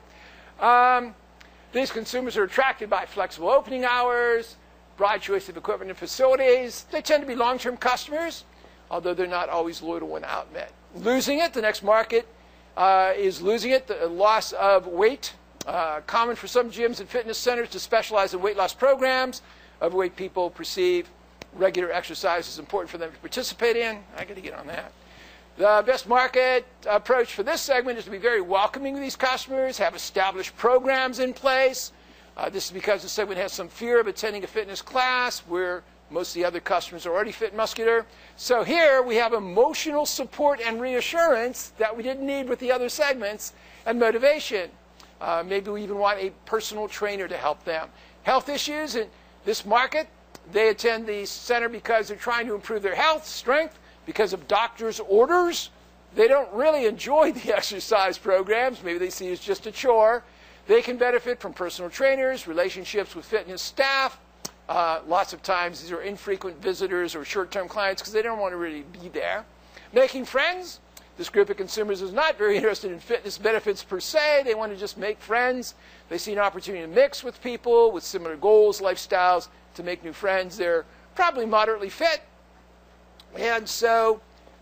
These consumers are attracted by flexible opening hours, broad choice of equipment and facilities. They tend to be long-term customers, although they're not always loyal when outmet. Losing it, the next market is losing it, the loss of weight. Common for some gyms and fitness centers to specialize in weight loss programs. Overweight people perceive regular exercise is important for them to participate in. I got to get on that. The best market approach for this segment is to be very welcoming to these customers, have established programs in place. This is because the segment has some fear of attending a fitness class where most of the other customers are already fit and muscular. So here we have emotional support and reassurance that we didn't need with the other segments, and motivation. Maybe we even want a personal trainer to help them. Health issues in this market, they attend the center because they're trying to improve their health, strength, because of doctor's orders. They don't really enjoy the exercise programs. Maybe they see it as just a chore. They can benefit from personal trainers, relationships with fitness staff. Lots of times these are infrequent visitors or short-term clients because they don't want to really be there. Making friends. This group of consumers is not very interested in fitness benefits per se. They want to just make friends. They see an opportunity to mix with people with similar goals, lifestyles, to make new friends. They're probably moderately fit. And so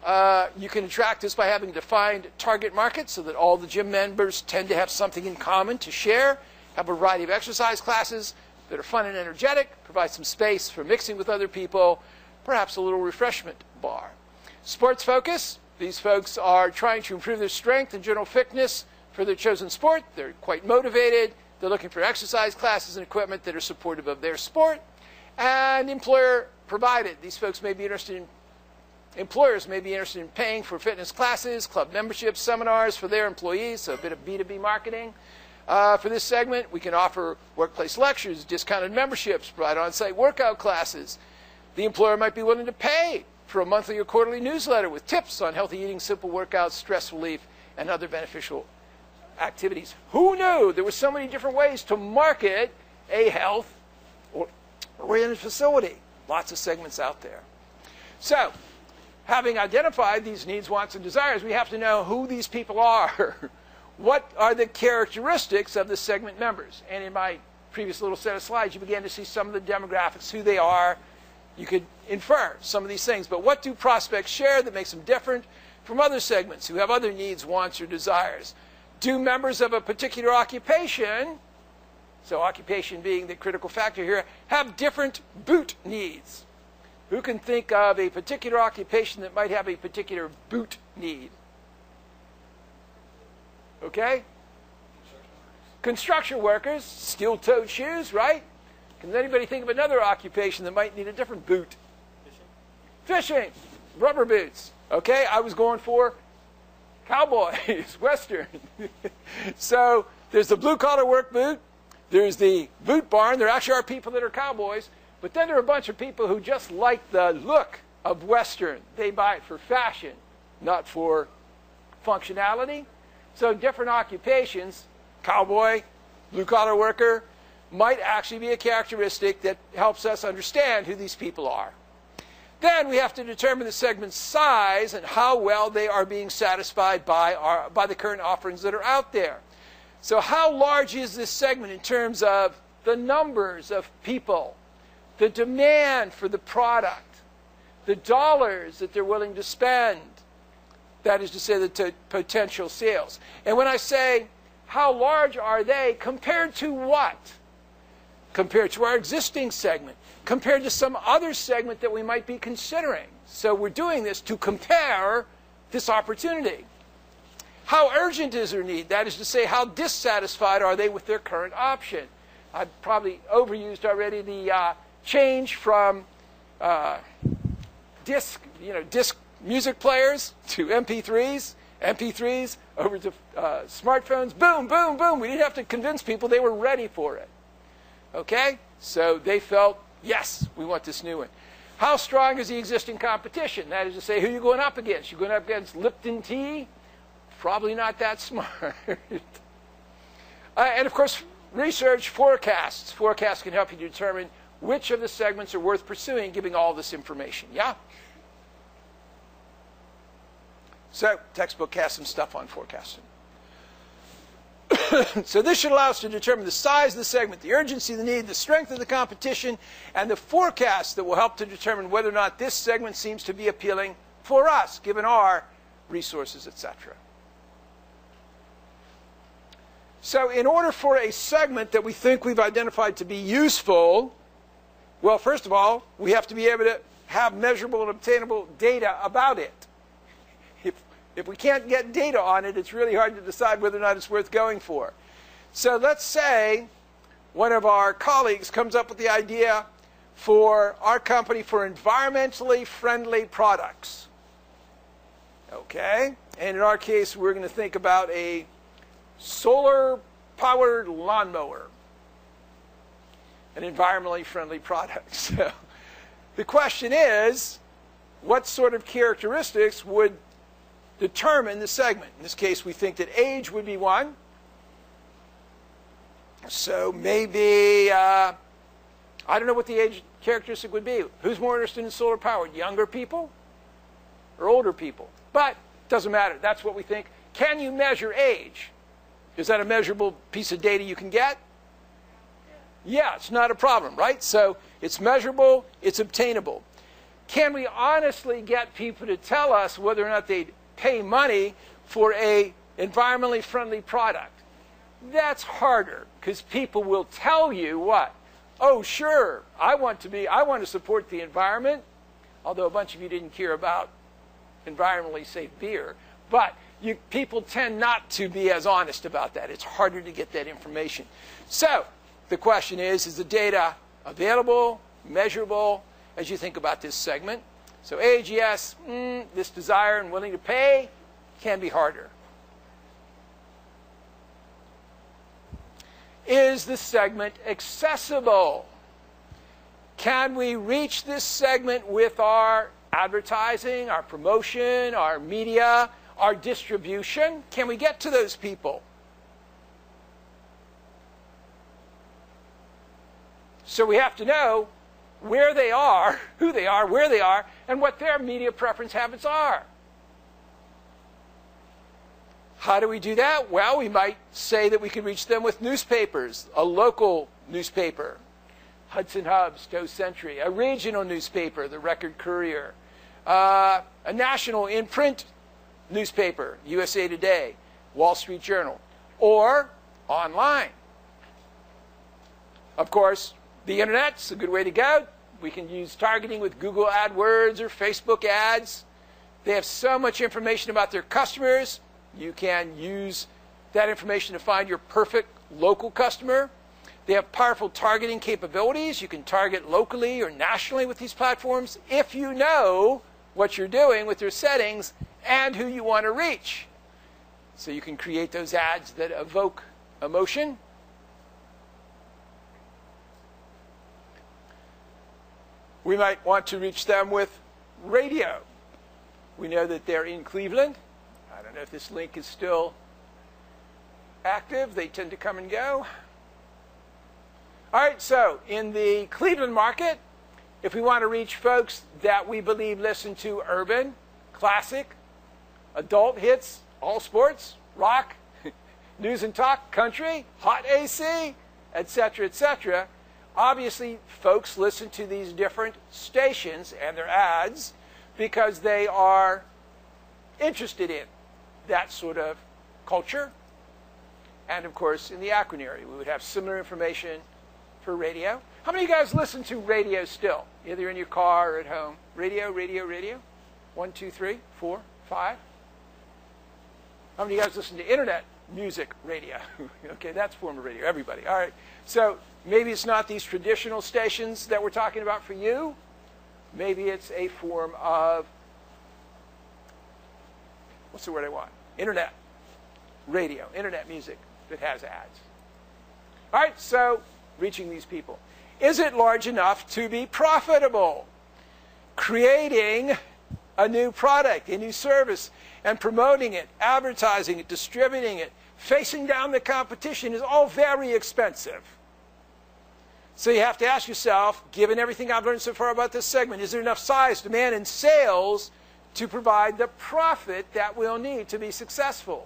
You can attract this by having defined target markets so that all the gym members tend to have something in common to share, have a variety of exercise classes that are fun and energetic, provide some space for mixing with other people, perhaps a little refreshment bar. Sports focus. These folks are trying to improve their strength and general fitness for their chosen sport. They're quite motivated. They're looking for exercise classes and equipment that are supportive of their sport. And employer provided. These folks may be interested in Employers may be interested in paying for fitness classes, club memberships, seminars for their employees, so a bit of B2B marketing. For this segment, we can offer workplace lectures, discounted memberships, provide on-site workout classes. The employer might be willing to pay for a monthly or quarterly newsletter with tips on healthy eating, simple workouts, stress relief, and other beneficial activities. Who knew there were so many different ways to market a health-oriented facility? Lots of segments out there. So, having identified these needs, wants, and desires, we have to know who these people are. What are the characteristics of the segment members? And in my previous little set of slides, you began to see some of the demographics, who they are. You could infer some of these things. But what do prospects share that makes them different from other segments who have other needs, wants, or desires? Do members of a particular occupation, so occupation being the critical factor here, have different boot needs? Who can think of a particular occupation that might have a particular boot need? Okay? Construction workers, steel-toed shoes, right? Can anybody think of another occupation that might need a different boot? Fishing. Rubber boots. Okay, I was going for cowboys, Western. So there's the blue-collar work boot. There's the boot barn. There actually are people that are cowboys. But then there are a bunch of people who just like the look of Western. They buy it for fashion, not for functionality. So different occupations, cowboy, blue-collar worker, might actually be a characteristic that helps us understand who these people are. Then we have to determine the segment's size and how well they are being satisfied by the current offerings that are out there. So how large is this segment in terms of the numbers of people, the demand for the product, the dollars that they're willing to spend? That is to say, the potential sales. And when I say, how large are they compared to what? Compared to our existing segment, compared to some other segment that we might be considering. So we're doing this to compare this opportunity. How urgent is their need? That is to say, how dissatisfied are they with their current option? I've probably overused already the change from disc music players to MP3s, MP3s over to smartphones. Boom, boom, boom. We didn't have to convince people, they were ready for it. Okay? So they felt, yes, we want this new one. How strong is the existing competition? That is to say, who are you going up against? You're going up against Lipton Tea? Probably not that smart. And of course, research forecasts. Forecasts can help you determine which of the segments are worth pursuing, giving all this information. Yeah? So, textbook has some stuff on forecasting. So this should allow us to determine the size of the segment, the urgency of the need, the strength of the competition, and the forecast that will help to determine whether or not this segment seems to be appealing for us, given our resources, etc. So in order for a segment that we think we've identified to be useful, well, first of all, we have to be able to have measurable and obtainable data about it. If we can't get data on it, it's really hard to decide whether or not it's worth going for. So let's say one of our colleagues comes up with the idea for our company for environmentally friendly products. Okay? And in our case, we're going to think about a solar-powered lawnmower, an environmentally friendly product. So the question is, what sort of characteristics would determine the segment? In this case, we think that age would be one. So maybe, I don't know what the age characteristic would be. Who's more interested in solar powered? Younger people or older people? But it doesn't matter. That's what we think. Can you measure age? Is that a measurable piece of data you can get? Yeah, it's not a problem, right? So it's measurable, it's obtainable. can we honestly get people to tell us whether or not they'd pay money for a environmentally friendly product? That's harder, because people will tell you what? Oh, sure, I want to support the environment, although a bunch of you didn't care about environmentally safe beer. But people tend not to be as honest about that. It's harder to get that information. So the question is the data available, measurable, as you think about this segment? So AGS, this desire and willing to pay can be harder. Is the segment accessible? Can we reach this segment with our advertising, our promotion, our media, our distribution? Can we get to those people? So we have to know where they are, who they are, where they are, and what their media preference habits are. How do we do that? Well, we might say that we can reach them with newspapers, a local newspaper, Hudson Hub, Stowe Century, a regional newspaper, the Record Courier, a national in-print newspaper, USA Today, Wall Street Journal, or online. Of course, the internet's a good way to go. We can use targeting with Google AdWords or Facebook ads. They have so much information about their customers. You can use that information to find your perfect local customer. They have powerful targeting capabilities. You can target locally or nationally with these platforms if you know what you're doing with your settings and who you want to reach. So you can create those ads that evoke emotion. We might want to reach them with radio. We know that they're in Cleveland. I don't know if this link is still active. They tend to come and go. All right, so in the Cleveland market, if we want to reach folks that we believe listen to urban, classic, adult hits, all sports, rock, news and talk, country, hot AC, etc., obviously folks listen to these different stations and their ads because they are interested in that sort of culture. And of course, in the Akron area, we would have similar information for radio. How many of you guys listen to radio still, either in your car or at home? Radio. 1, 2, 3, 4, 5. How many of you guys listen to internet music radio? Okay, that's a form of radio. Everybody. All right. So maybe it's not these traditional stations that we're talking about for you. Maybe it's a form of, what's the word I want? Internet radio, internet music that has ads. All right, so reaching these people. Is it large enough to be profitable? Creating a new product, a new service, and promoting it, advertising it, distributing it, facing down the competition is all very expensive. So you have to ask yourself, given everything I've learned so far about this segment, is there enough size, demand, and sales to provide the profit that we'll need to be successful?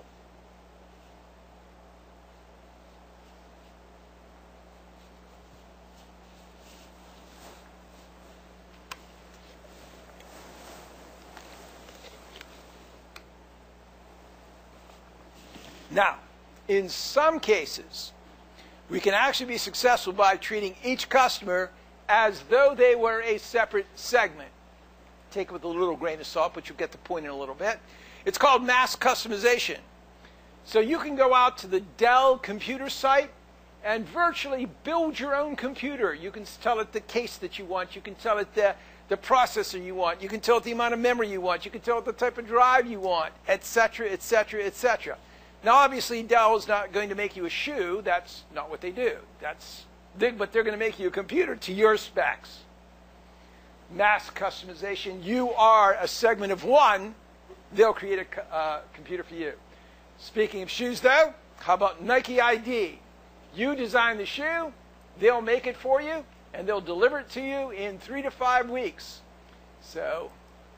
Now, in some cases, we can actually be successful by treating each customer as though they were a separate segment. Take it with a little grain of salt, but you'll get the point in a little bit. It's called mass customization. So you can go out to the Dell computer site and virtually build your own computer. You can tell it the case that you want. You can tell it the processor you want. You can tell it the amount of memory you want. You can tell it the type of drive you want, etc., etc., etc. Now, obviously, Dell is not going to make you a shoe. That's not what they do. But they're going to make you a computer to your specs. Mass customization. You are a segment of one. They'll create a computer for you. Speaking of shoes, though, how about Nike ID? You design the shoe, they'll make it for you, and they'll deliver it to you in 3 to 5 weeks. So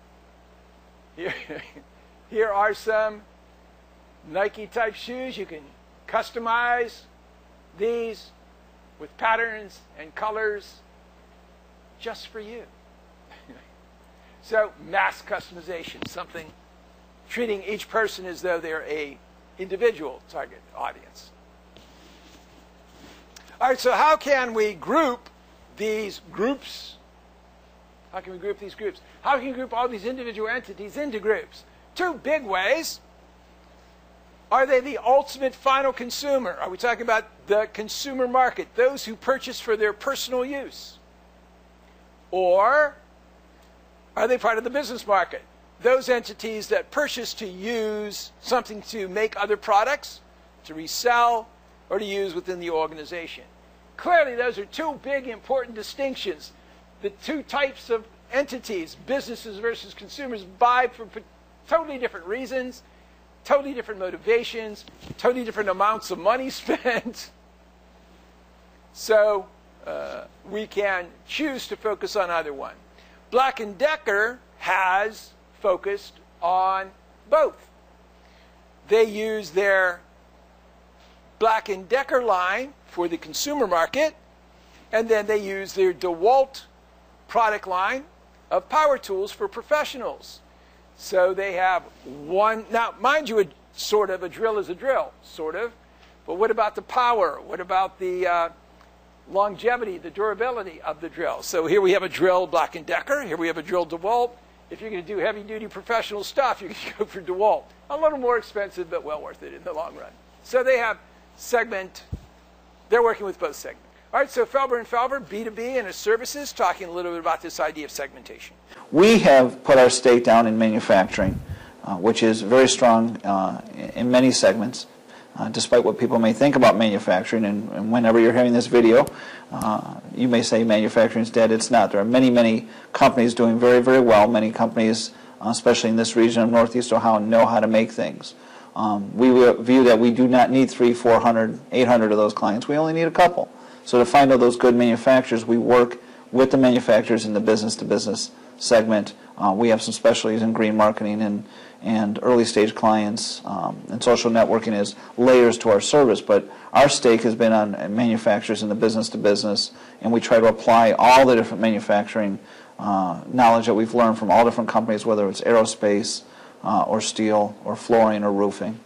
here are some Nike-type shoes. You can customize these with patterns and colors just for you. So mass customization, something treating each person as though they're a individual target audience. All right, so how can we group these groups? How can we group these groups? How can you group all these individual entities into groups? Two big ways. Are they the ultimate final consumer? Are we talking about the consumer market, those who purchase for their personal use? Or are they part of the business market? Those entities that purchase to use something to make other products, to resell, or to use within the organization. Clearly, those are two big important distinctions. The two types of entities, businesses versus consumers, buy for totally different reasons, totally different motivations, totally different amounts of money spent. So we can choose to focus on either one. Black & Decker has focused on both. They use their Black & Decker line for the consumer market, and then they use their DeWalt product line of power tools for professionals. So they have one. Now, mind you, a drill is a drill, sort of. But what about the power? What about the longevity, the durability of the drill? So here we have a drill Black & Decker. Here we have a drill DeWalt. If you're going to do heavy-duty professional stuff, you can go for DeWalt. A little more expensive, but well worth it in the long run. So they have segment. They're working with both segments. All right, so Felber & Felber, B2B and services, talking a little bit about this idea of segmentation. We have put our stake down in manufacturing, which is very strong in many segments, despite what people may think about manufacturing. And whenever you're hearing this video, you may say manufacturing is dead. It's not. There are many, many companies doing very, very well. Many companies, especially in this region of Northeast Ohio, know how to make things. We view that we do not need 300, 400, 800 of those clients. We only need a couple. So to find all those good manufacturers, we work with the manufacturers in the business-to-business segment. We have some specialties in green marketing and early-stage clients, and social networking as layers to our service. But our stake has been on manufacturers in the business-to-business, and we try to apply all the different manufacturing knowledge that we've learned from all different companies, whether it's aerospace or steel or flooring or roofing.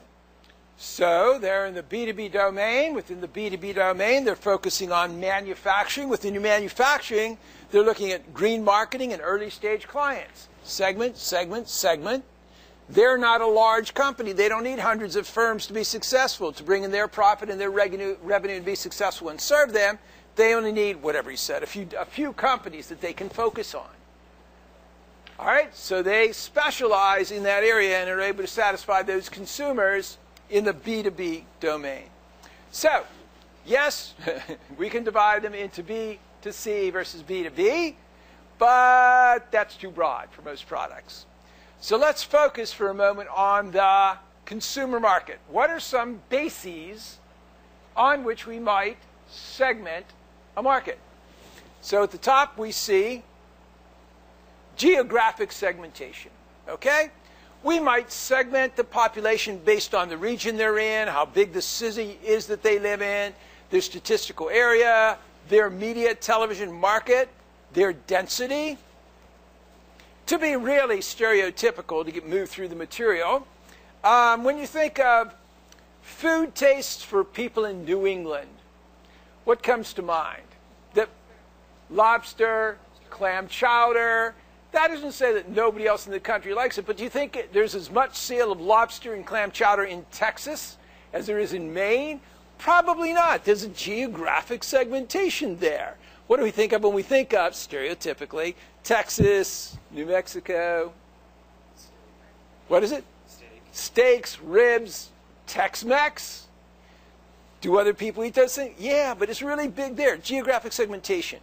So they're in the B2B domain. Within the B2B domain, they're focusing on manufacturing. Within your manufacturing, they're looking at green marketing and early-stage clients. Segment, segment, segment. They're not a large company. They don't need hundreds of firms to be successful, to bring in their profit and their revenue to be successful and serve them. They only need, whatever you said, a few companies that they can focus on. All right? So they specialize in that area and are able to satisfy those consumers in the B2B domain. So, yes, we can divide them into B to C versus B2B, but that's too broad for most products. So let's focus for a moment on the consumer market. What are some bases on which we might segment a market? So at the top we see geographic segmentation, okay? We might segment the population based on the region they're in, how big the city is that they live in, their statistical area, their media television market, their density. To be really stereotypical, to get moved through the material, when you think of food tastes for people in New England, what comes to mind? The lobster, clam chowder. That doesn't say that nobody else in the country likes it, but do you think there's as much sale of lobster and clam chowder in Texas as there is in Maine? Probably not. There's a geographic segmentation there. What do we think of when we think of, stereotypically, Texas, New Mexico? What is it? Steaks, ribs, Tex-Mex. Do other people eat those things? Yeah, but it's really big there. Geographic segmentation.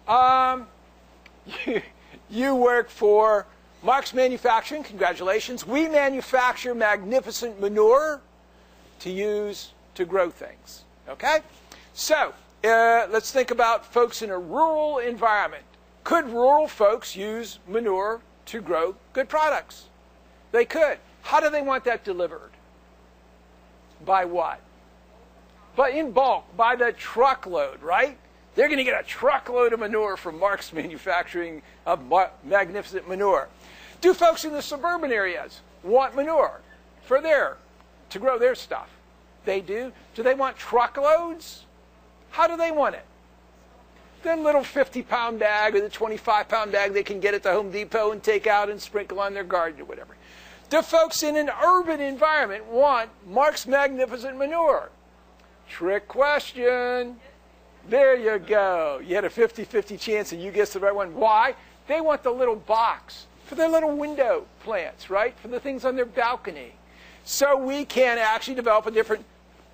You work for Mark's Manufacturing. Congratulations. We manufacture magnificent manure to use to grow things. Okay? So, let's think about folks in a rural environment. Could rural folks use manure to grow good products? They could. How do they want that delivered? By what? But in bulk, by the truckload, right? They're going to get a truckload of manure from Mark's manufacturing of magnificent manure. Do folks in the suburban areas want manure to grow their stuff? They do. Do they want truckloads? How do they want it? The little 50-pound bag or the 25-pound bag they can get at the Home Depot and take out and sprinkle on their garden or whatever. Do folks in an urban environment want Mark's magnificent manure? Trick question. There you go. You had a 50-50 chance and you guessed the right one. Why? They want the little box for their little window plants, right? For the things on their balcony. So we can actually develop a different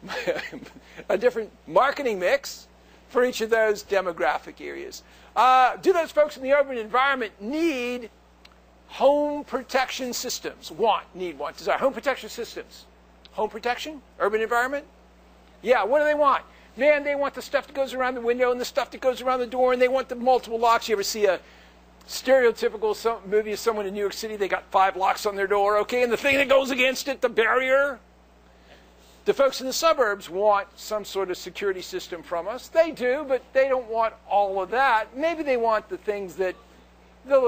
marketing mix for each of those demographic areas. Do those folks in the urban environment need home protection systems? Need, desire. Home protection systems. Home protection? Urban environment? Yeah, what do they want? Man, they want the stuff that goes around the window and the stuff that goes around the door, and they want the multiple locks. You ever see a stereotypical movie of someone in New York City? They got 5 locks on their door, okay, and the thing that goes against it, the barrier. The folks in the suburbs want some sort of security system from us. They do, but they don't want all of that. Maybe they want the things that, the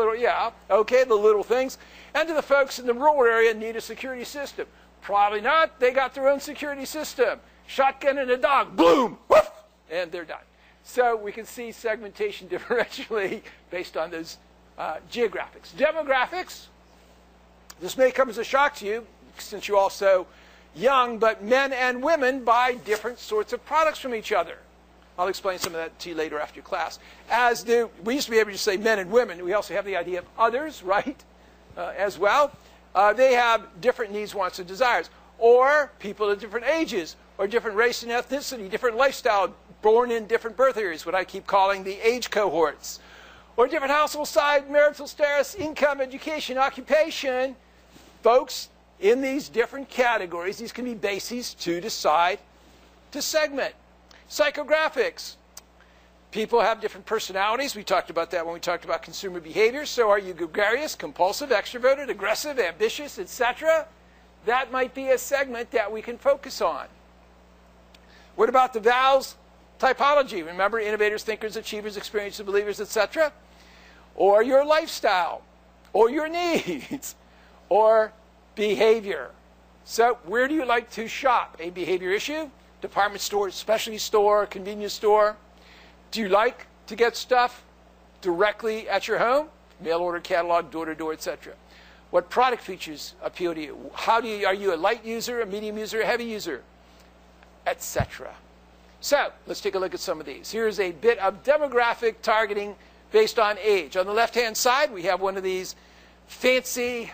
little things. And do the folks in the rural area need a security system? Probably not. They got their own security system. Shotgun and a dog, boom, woof, and they're done. So we can see segmentation differentially based on those geographics. Demographics, this may come as a shock to you, since you're also young, but men and women buy different sorts of products from each other. I'll explain some of that to you later after class. We used to be able to say men and women. We also have the idea of others, right, as well. They have different needs, wants, and desires. Or people of different ages, or different race and ethnicity, different lifestyle, born in different birth areas, what I keep calling the age cohorts. Or different household size, marital status, income, education, occupation. Folks, in these different categories, these can be bases to decide to segment. Psychographics. People have different personalities. We talked about that when we talked about consumer behavior. So are you gregarious, compulsive, extroverted, aggressive, ambitious, etc.? That might be a segment that we can focus on. What about the VALS typology? Remember, innovators, thinkers, achievers, experiencers, believers, etc.? Or your lifestyle, or your needs, or behavior. So where do you like to shop? A behavior issue? Department store, specialty store, convenience store? Do you like to get stuff directly at your home? Mail order, catalog, door-to-door, etc. What product features appeal to you? Are you a light user, a medium user, a heavy user, etc.? So let's take a look at some of these. Here's a bit of demographic targeting based on age. On the left-hand side, we have one of these fancy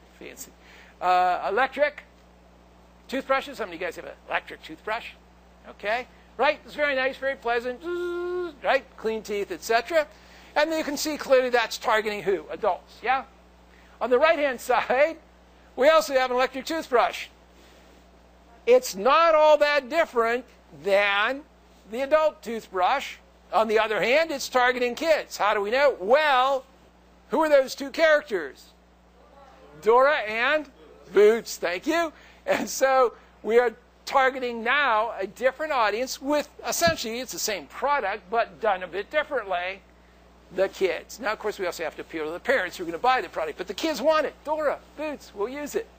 electric toothbrushes. How many of you guys have an electric toothbrush? Okay, right? It's very nice, very pleasant, right? Clean teeth, etc. And you can see clearly that's targeting who? Adults, yeah? On the right-hand side, we also have an electric toothbrush. It's not all that different than the adult toothbrush. On the other hand, it's targeting kids. How do we know? Well, who are those two characters? Dora and Boots, thank you. And so we are targeting now a different audience with, essentially, it's the same product, but done a bit differently. The kids. Now, of course, we also have to appeal to the parents who are going to buy the product, but the kids want it. Dora, Boots, we'll use it.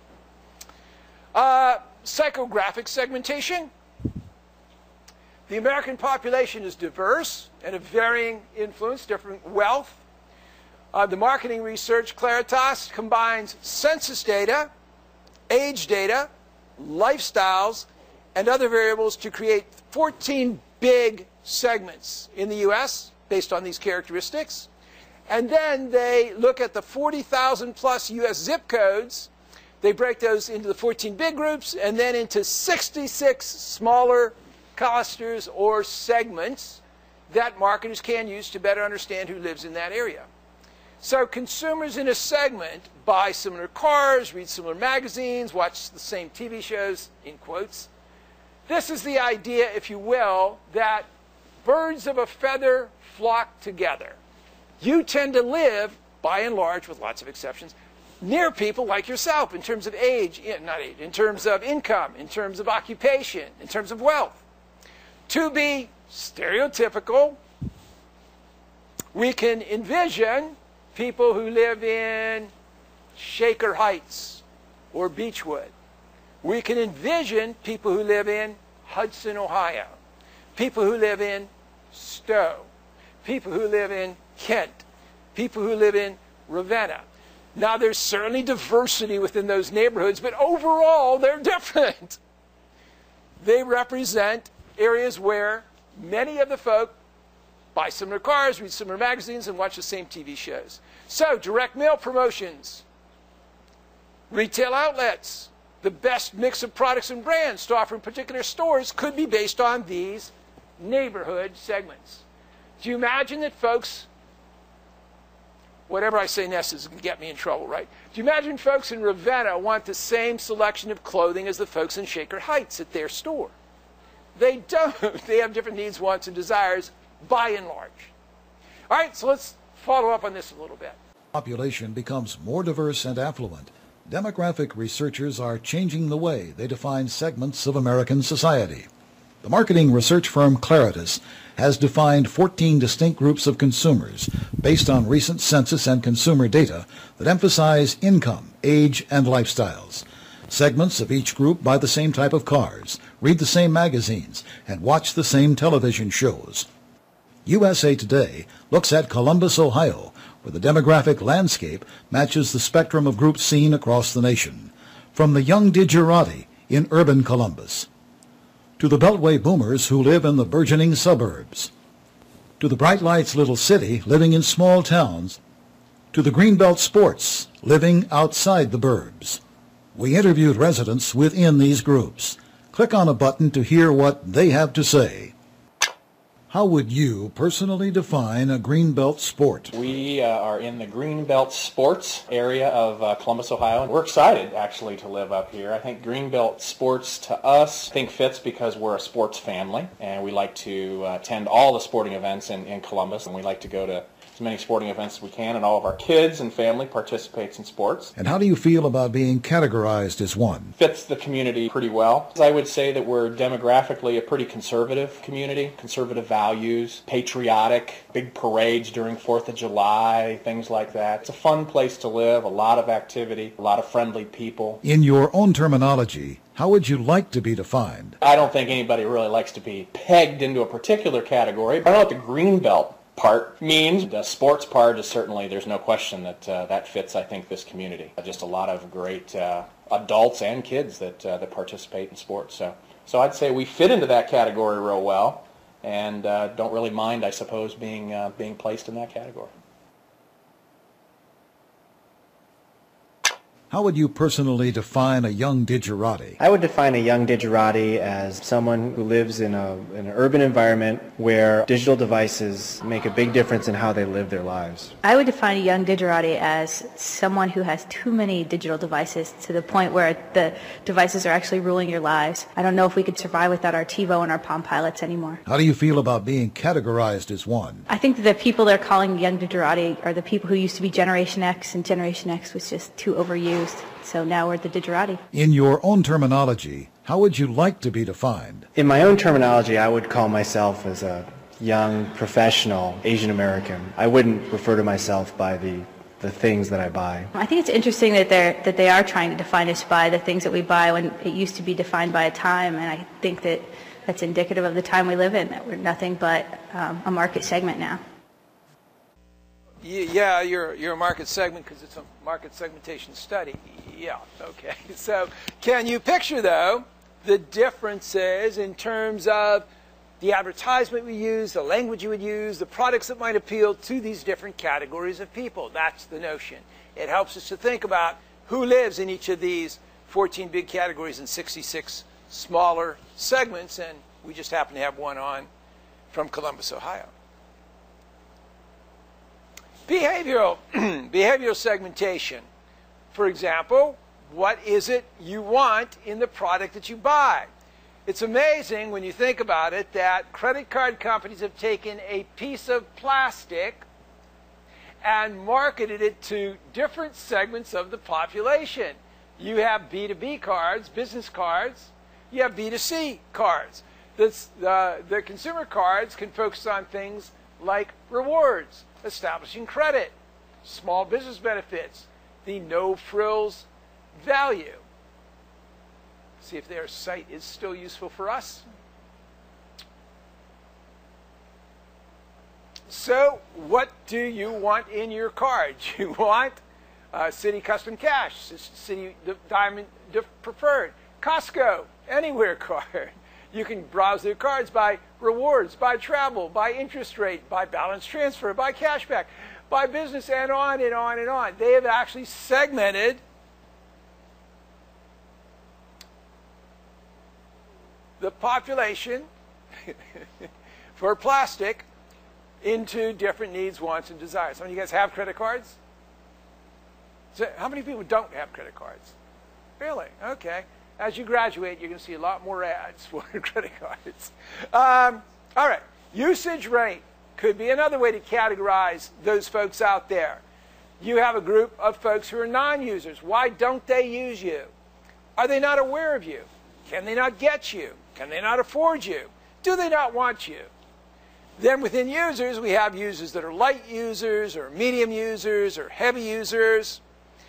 Psychographic segmentation. The American population is diverse and of varying influence, different wealth. The marketing research, Claritas, combines census data, age data, lifestyles, and other variables to create 14 big segments in the U.S., based on these characteristics. And then they look at the 40,000 plus U.S. zip codes. They break those into the 14 big groups and then into 66 smaller clusters or segments that marketers can use to better understand who lives in that area. So consumers in a segment buy similar cars, read similar magazines, watch the same TV shows, in quotes. This is the idea, if you will, that birds of a feather flock together. You tend to live, by and large, with lots of exceptions, near people like yourself in terms of age, in terms of income, in terms of occupation, in terms of wealth. To be stereotypical, We can envision people who live in Shaker Heights or Beechwood. We can envision people who live in Hudson, Ohio, people who live in Stowe, people who live in Kent, people who live in Ravenna. Now, there's certainly diversity within those neighborhoods, but overall, they're different. They represent areas where many of the folk buy similar cars, read similar magazines, and watch the same TV shows. So, direct mail promotions, retail outlets, the best mix of products and brands to offer in particular stores could be based on these neighborhood segments. Do you imagine that folks, whatever I say next is going to get me in trouble, right? Do you imagine folks in Ravenna want the same selection of clothing as the folks in Shaker Heights at their store? They don't. They have different needs, wants, and desires by and large. All right, so let's follow up on this a little bit. Population becomes more diverse and affluent. Demographic researchers are changing the way they define segments of American society. The marketing research firm Claritas has defined 14 distinct groups of consumers based on recent census and consumer data that emphasize income, age, and lifestyles. Segments of each group buy the same type of cars, read the same magazines, and watch the same television shows. USA Today looks at Columbus, Ohio, where the demographic landscape matches the spectrum of groups seen across the nation, from the young digerati in urban Columbus, to the Beltway boomers who live in the burgeoning suburbs, to the Bright Lights little city living in small towns, to the Greenbelt sports living outside the burbs. We interviewed residents within these groups. Click on a button to hear what they have to say. How would you personally define a Greenbelt sport? We are in the Greenbelt sports area of Columbus, Ohio. We're excited, actually, to live up here. I think Greenbelt sports, to us, fits because we're a sports family, and we like to attend all the sporting events in Columbus, and we like to go to as many sporting events as we can, and all of our kids and family participates in sports. And how do you feel about being categorized as one? Fits the community pretty well. I would say that we're demographically a pretty conservative community, conservative values, patriotic, big parades during 4th of July, things like that. It's a fun place to live, a lot of activity, a lot of friendly people. In your own terminology, how would you like to be defined? I don't think anybody really likes to be pegged into a particular category. I don't know what the Greenbelt part means. The sports part is certainly, there's no question that that fits, I think, this community. Just a lot of great adults and kids that participate in sports. So I'd say we fit into that category real well, and don't really mind, I suppose, being placed in that category. How would you personally define a young digerati? I would define a young digerati as someone who lives in an urban environment where digital devices make a big difference in how they live their lives. I would define a young digerati as someone who has too many digital devices to the point where the devices are actually ruling your lives. I don't know if we could survive without our TiVo and our Palm Pilots anymore. How do you feel about being categorized as one? I think that the people they're calling young digerati are the people who used to be Generation X, and Generation X was just too overused. So now we're the digerati. In your own terminology, how would you like to be defined? In my own terminology, I would call myself as a young, professional Asian American. I wouldn't refer to myself by the things that I buy. I think it's interesting that they are trying to define us by the things that we buy when it used to be defined by a time, and I think that that's indicative of the time we live in, that we're nothing but a market segment now. Yeah, you're a market segment because it's a market segmentation study. Yeah, okay. So can you picture, though, the differences in terms of the advertisement we use, the language you would use, the products that might appeal to these different categories of people? That's the notion. It helps us to think about who lives in each of these 14 big categories and 66 smaller segments, and we just happen to have one on from Columbus, Ohio. Behavioral segmentation. For example, what is it you want in the product that you buy? It's amazing when you think about it that credit card companies have taken a piece of plastic and marketed it to different segments of the population. You have B2B cards, business cards. You have B2C cards. The consumer cards can focus on things like rewards, establishing credit, small business benefits, the no-frills value. See if their site is still useful for us. So, what do you want in your card? You want Citi Custom Cash, Citi Diamond Preferred, Costco, Anywhere card. You can browse their cards by rewards, by travel, by interest rate, by balance transfer, by cashback, by business, and on and on and on. They have actually segmented the population for plastic into different needs, wants, and desires. Some of you guys have credit cards? So how many people don't have credit cards? Really? Okay. As you graduate, you're going to see a lot more ads for credit cards. All right. Usage rate could be another way to categorize those folks out there. You have a group of folks who are non-users. Why don't they use you? Are they not aware of you? Can they not get you? Can they not afford you? Do they not want you? Then within users, we have users that are light users or medium users or heavy users.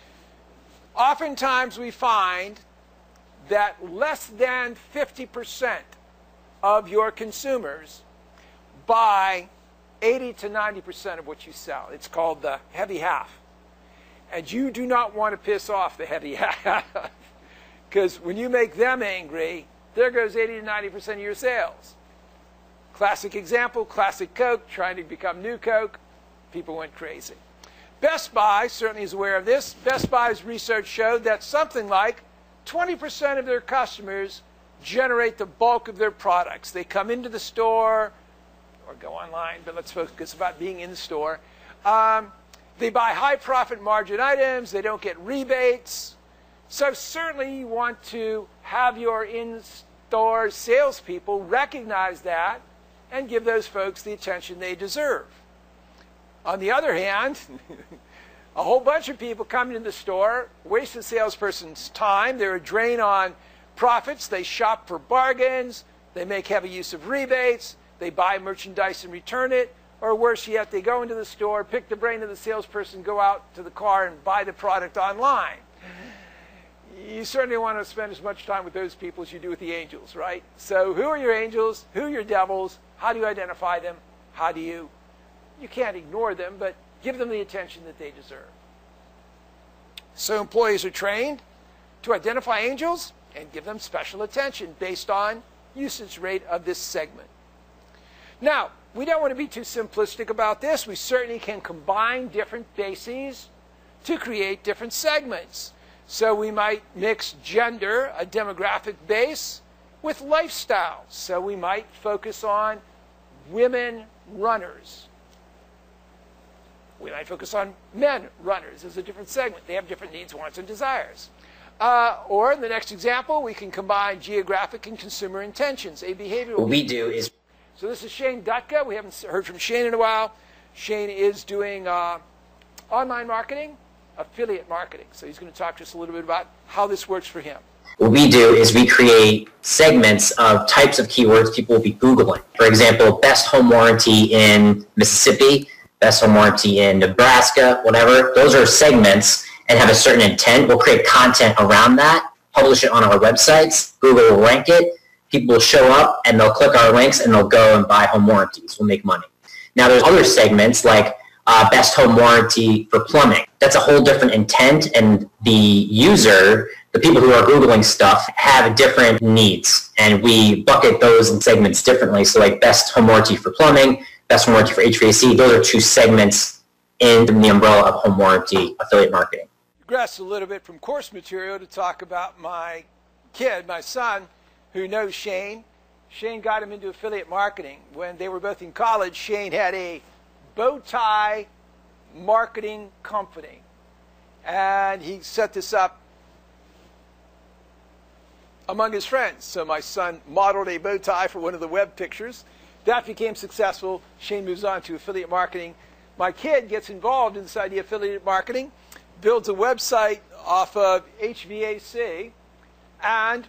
Oftentimes we find that less than 50% of your consumers buy 80 to 90% of what you sell. It's called the heavy half. And you do not want to piss off the heavy half. Because when you make them angry, there goes 80 to 90% of your sales. Classic example, classic Coke, trying to become new Coke. People went crazy. Best Buy certainly is aware of this. Best Buy's research showed that something like 20% of their customers generate the bulk of their products. They come into the store or go online, but let's focus about being in the store. They buy high profit margin items. They don't get rebates. So certainly you want to have your in-store salespeople recognize that and give those folks the attention they deserve. On the other hand, a whole bunch of people come into the store, waste the salesperson's time. They're a drain on profits. They shop for bargains. They make heavy use of rebates. They buy merchandise and return it. Or worse yet, they go into the store, pick the brain of the salesperson, go out to the car and buy the product online. You certainly want to spend as much time with those people as you do with the angels, right? So who are your angels? Who are your devils? How do you identify them? How do you can't ignore them, but give them the attention that they deserve. So employees are trained to identify angels and give them special attention based on usage rate of this segment. Now, we don't want to be too simplistic about this. We certainly can combine different bases to create different segments. So we might mix gender, a demographic base, with lifestyle. So we might focus on women runners. We might focus on men runners as a different segment. They have different needs, wants, and desires. Or in the next example, we can combine geographic and consumer intentions, a behavioral. What we do is. So this is Shane Dutka. We haven't heard from Shane in a while. Shane is doing online marketing, affiliate marketing. So he's going to talk to us a little bit about how this works for him. What we do is we create segments of types of keywords people will be Googling. For example, best home warranty in Mississippi, best home warranty in Nebraska, whatever. Those are segments and have a certain intent. We'll create content around that, publish it on our websites. Google will rank it. People will show up and they'll click our links and they'll go and buy home warranties. We'll make money. Now there's other segments like best home warranty for plumbing. That's a whole different intent, and the user, the people who are Googling stuff, have different needs, and we bucket those in segments differently. So like best home warranty for plumbing, best home warranty for HVAC, those are two segments in the umbrella of home warranty affiliate marketing. Digress a little bit from course material to talk about my kid, my son, who knows Shane. Shane got him into affiliate marketing. When they were both in college, Shane had a bow tie marketing company. And he set this up among his friends. So my son modeled a bow tie for one of the web pictures. That became successful. Shane moves on to affiliate marketing. My kid gets involved in this idea of affiliate marketing, builds a website off of HVAC, and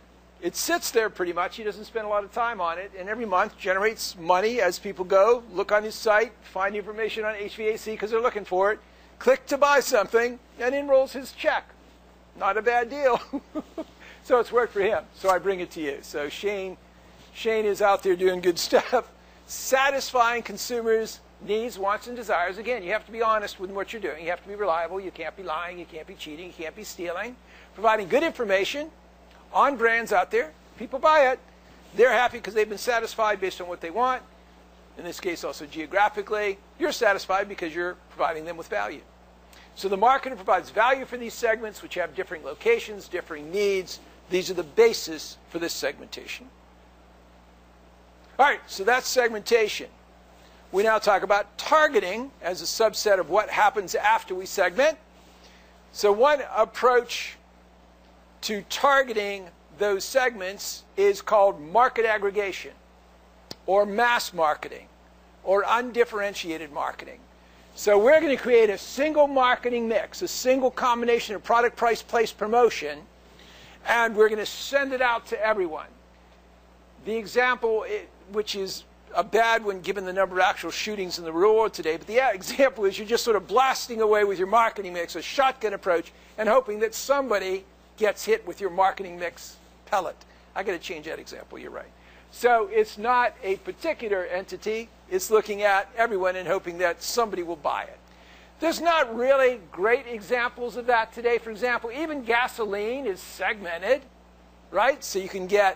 it sits there pretty much. He doesn't spend a lot of time on it, and every month generates money as people go, look on his site, find information on HVAC because they're looking for it, click to buy something, and enrolls his check. Not a bad deal. So it's worked for him. So I bring it to you. So Shane is out there doing good stuff, satisfying consumers' needs, wants, and desires. Again, you have to be honest with what you're doing. You have to be reliable. You can't be lying. You can't be cheating. You can't be stealing. Providing good information on brands out there. People buy it. They're happy because they've been satisfied based on what they want. In this case, also geographically. You're satisfied because you're providing them with value. So the marketer provides value for these segments, which have differing locations, differing needs. These are the basis for this segmentation. All right, so that's segmentation. We now talk about targeting as a subset of what happens after we segment. So one approach to targeting those segments is called market aggregation, or mass marketing, or undifferentiated marketing. So we're going to create a single marketing mix, a single combination of product, price, place, promotion, and we're going to send it out to everyone. The example, which is a bad one given the number of actual shootings in the real world today, but the example is you're just sort of blasting away with your marketing mix, a shotgun approach, and hoping that somebody gets hit with your marketing mix pellet. I got to change that example, you're right. So it's not a particular entity, it's looking at everyone and hoping that somebody will buy it. There's not really great examples of that today. For example, even gasoline is segmented, right? So you can get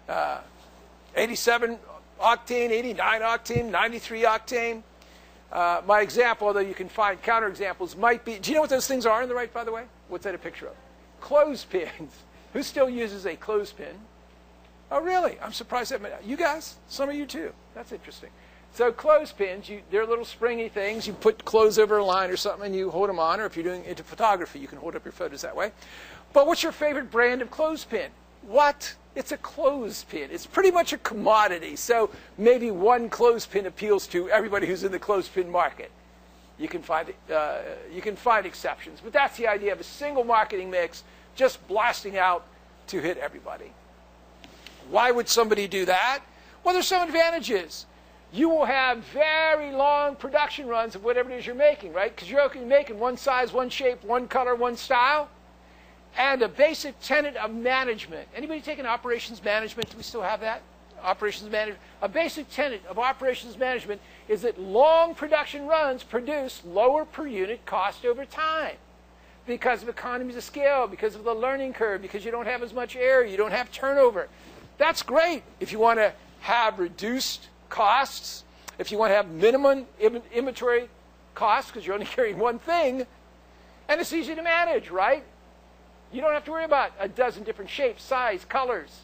87 octane, 89 octane, 93 octane. My example, although you can find counterexamples, might be, do you know what those things are on the right, by the way? What's that a picture of? Clothespins. Who still uses a clothespin? Oh, really? I'm surprised that many. You guys? Some of you too. That's interesting. So clothespins, they're little springy things. You put clothes over a line or something and you hold them on, or if you're doing into photography, you can hold up your photos that way. But what's your favorite brand of clothespin? What? It's a clothespin. It's pretty much a commodity. So maybe one clothespin appeals to everybody who's in the clothespin market. You can find exceptions. But that's the idea of a single marketing mix, just blasting out to hit everybody. Why would somebody do that? Well, there's some advantages. You will have very long production runs of whatever it is you're making, right? Because you're only making one size, one shape, one color, one style. And a basic tenet of management. Anybody taking operations management? Do we still have that? Operations management. A basic tenet of operations management is that long production runs produce lower per unit cost over time. Because of economies of scale, because of the learning curve, because you don't have as much error, you don't have turnover. That's great if you want to have reduced costs, if you want to have minimum inventory costs because you're only carrying one thing, and it's easy to manage, right? You don't have to worry about a dozen different shapes, size, colors.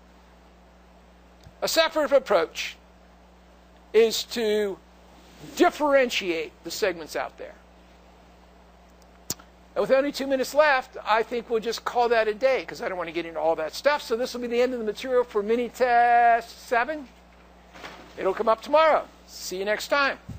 A separate approach is to differentiate the segments out there. And with only 2 minutes left, I think we'll just call that a day because I don't want to get into all that stuff. So this will be the end of the material for mini test 7. It'll come up tomorrow. See you next time.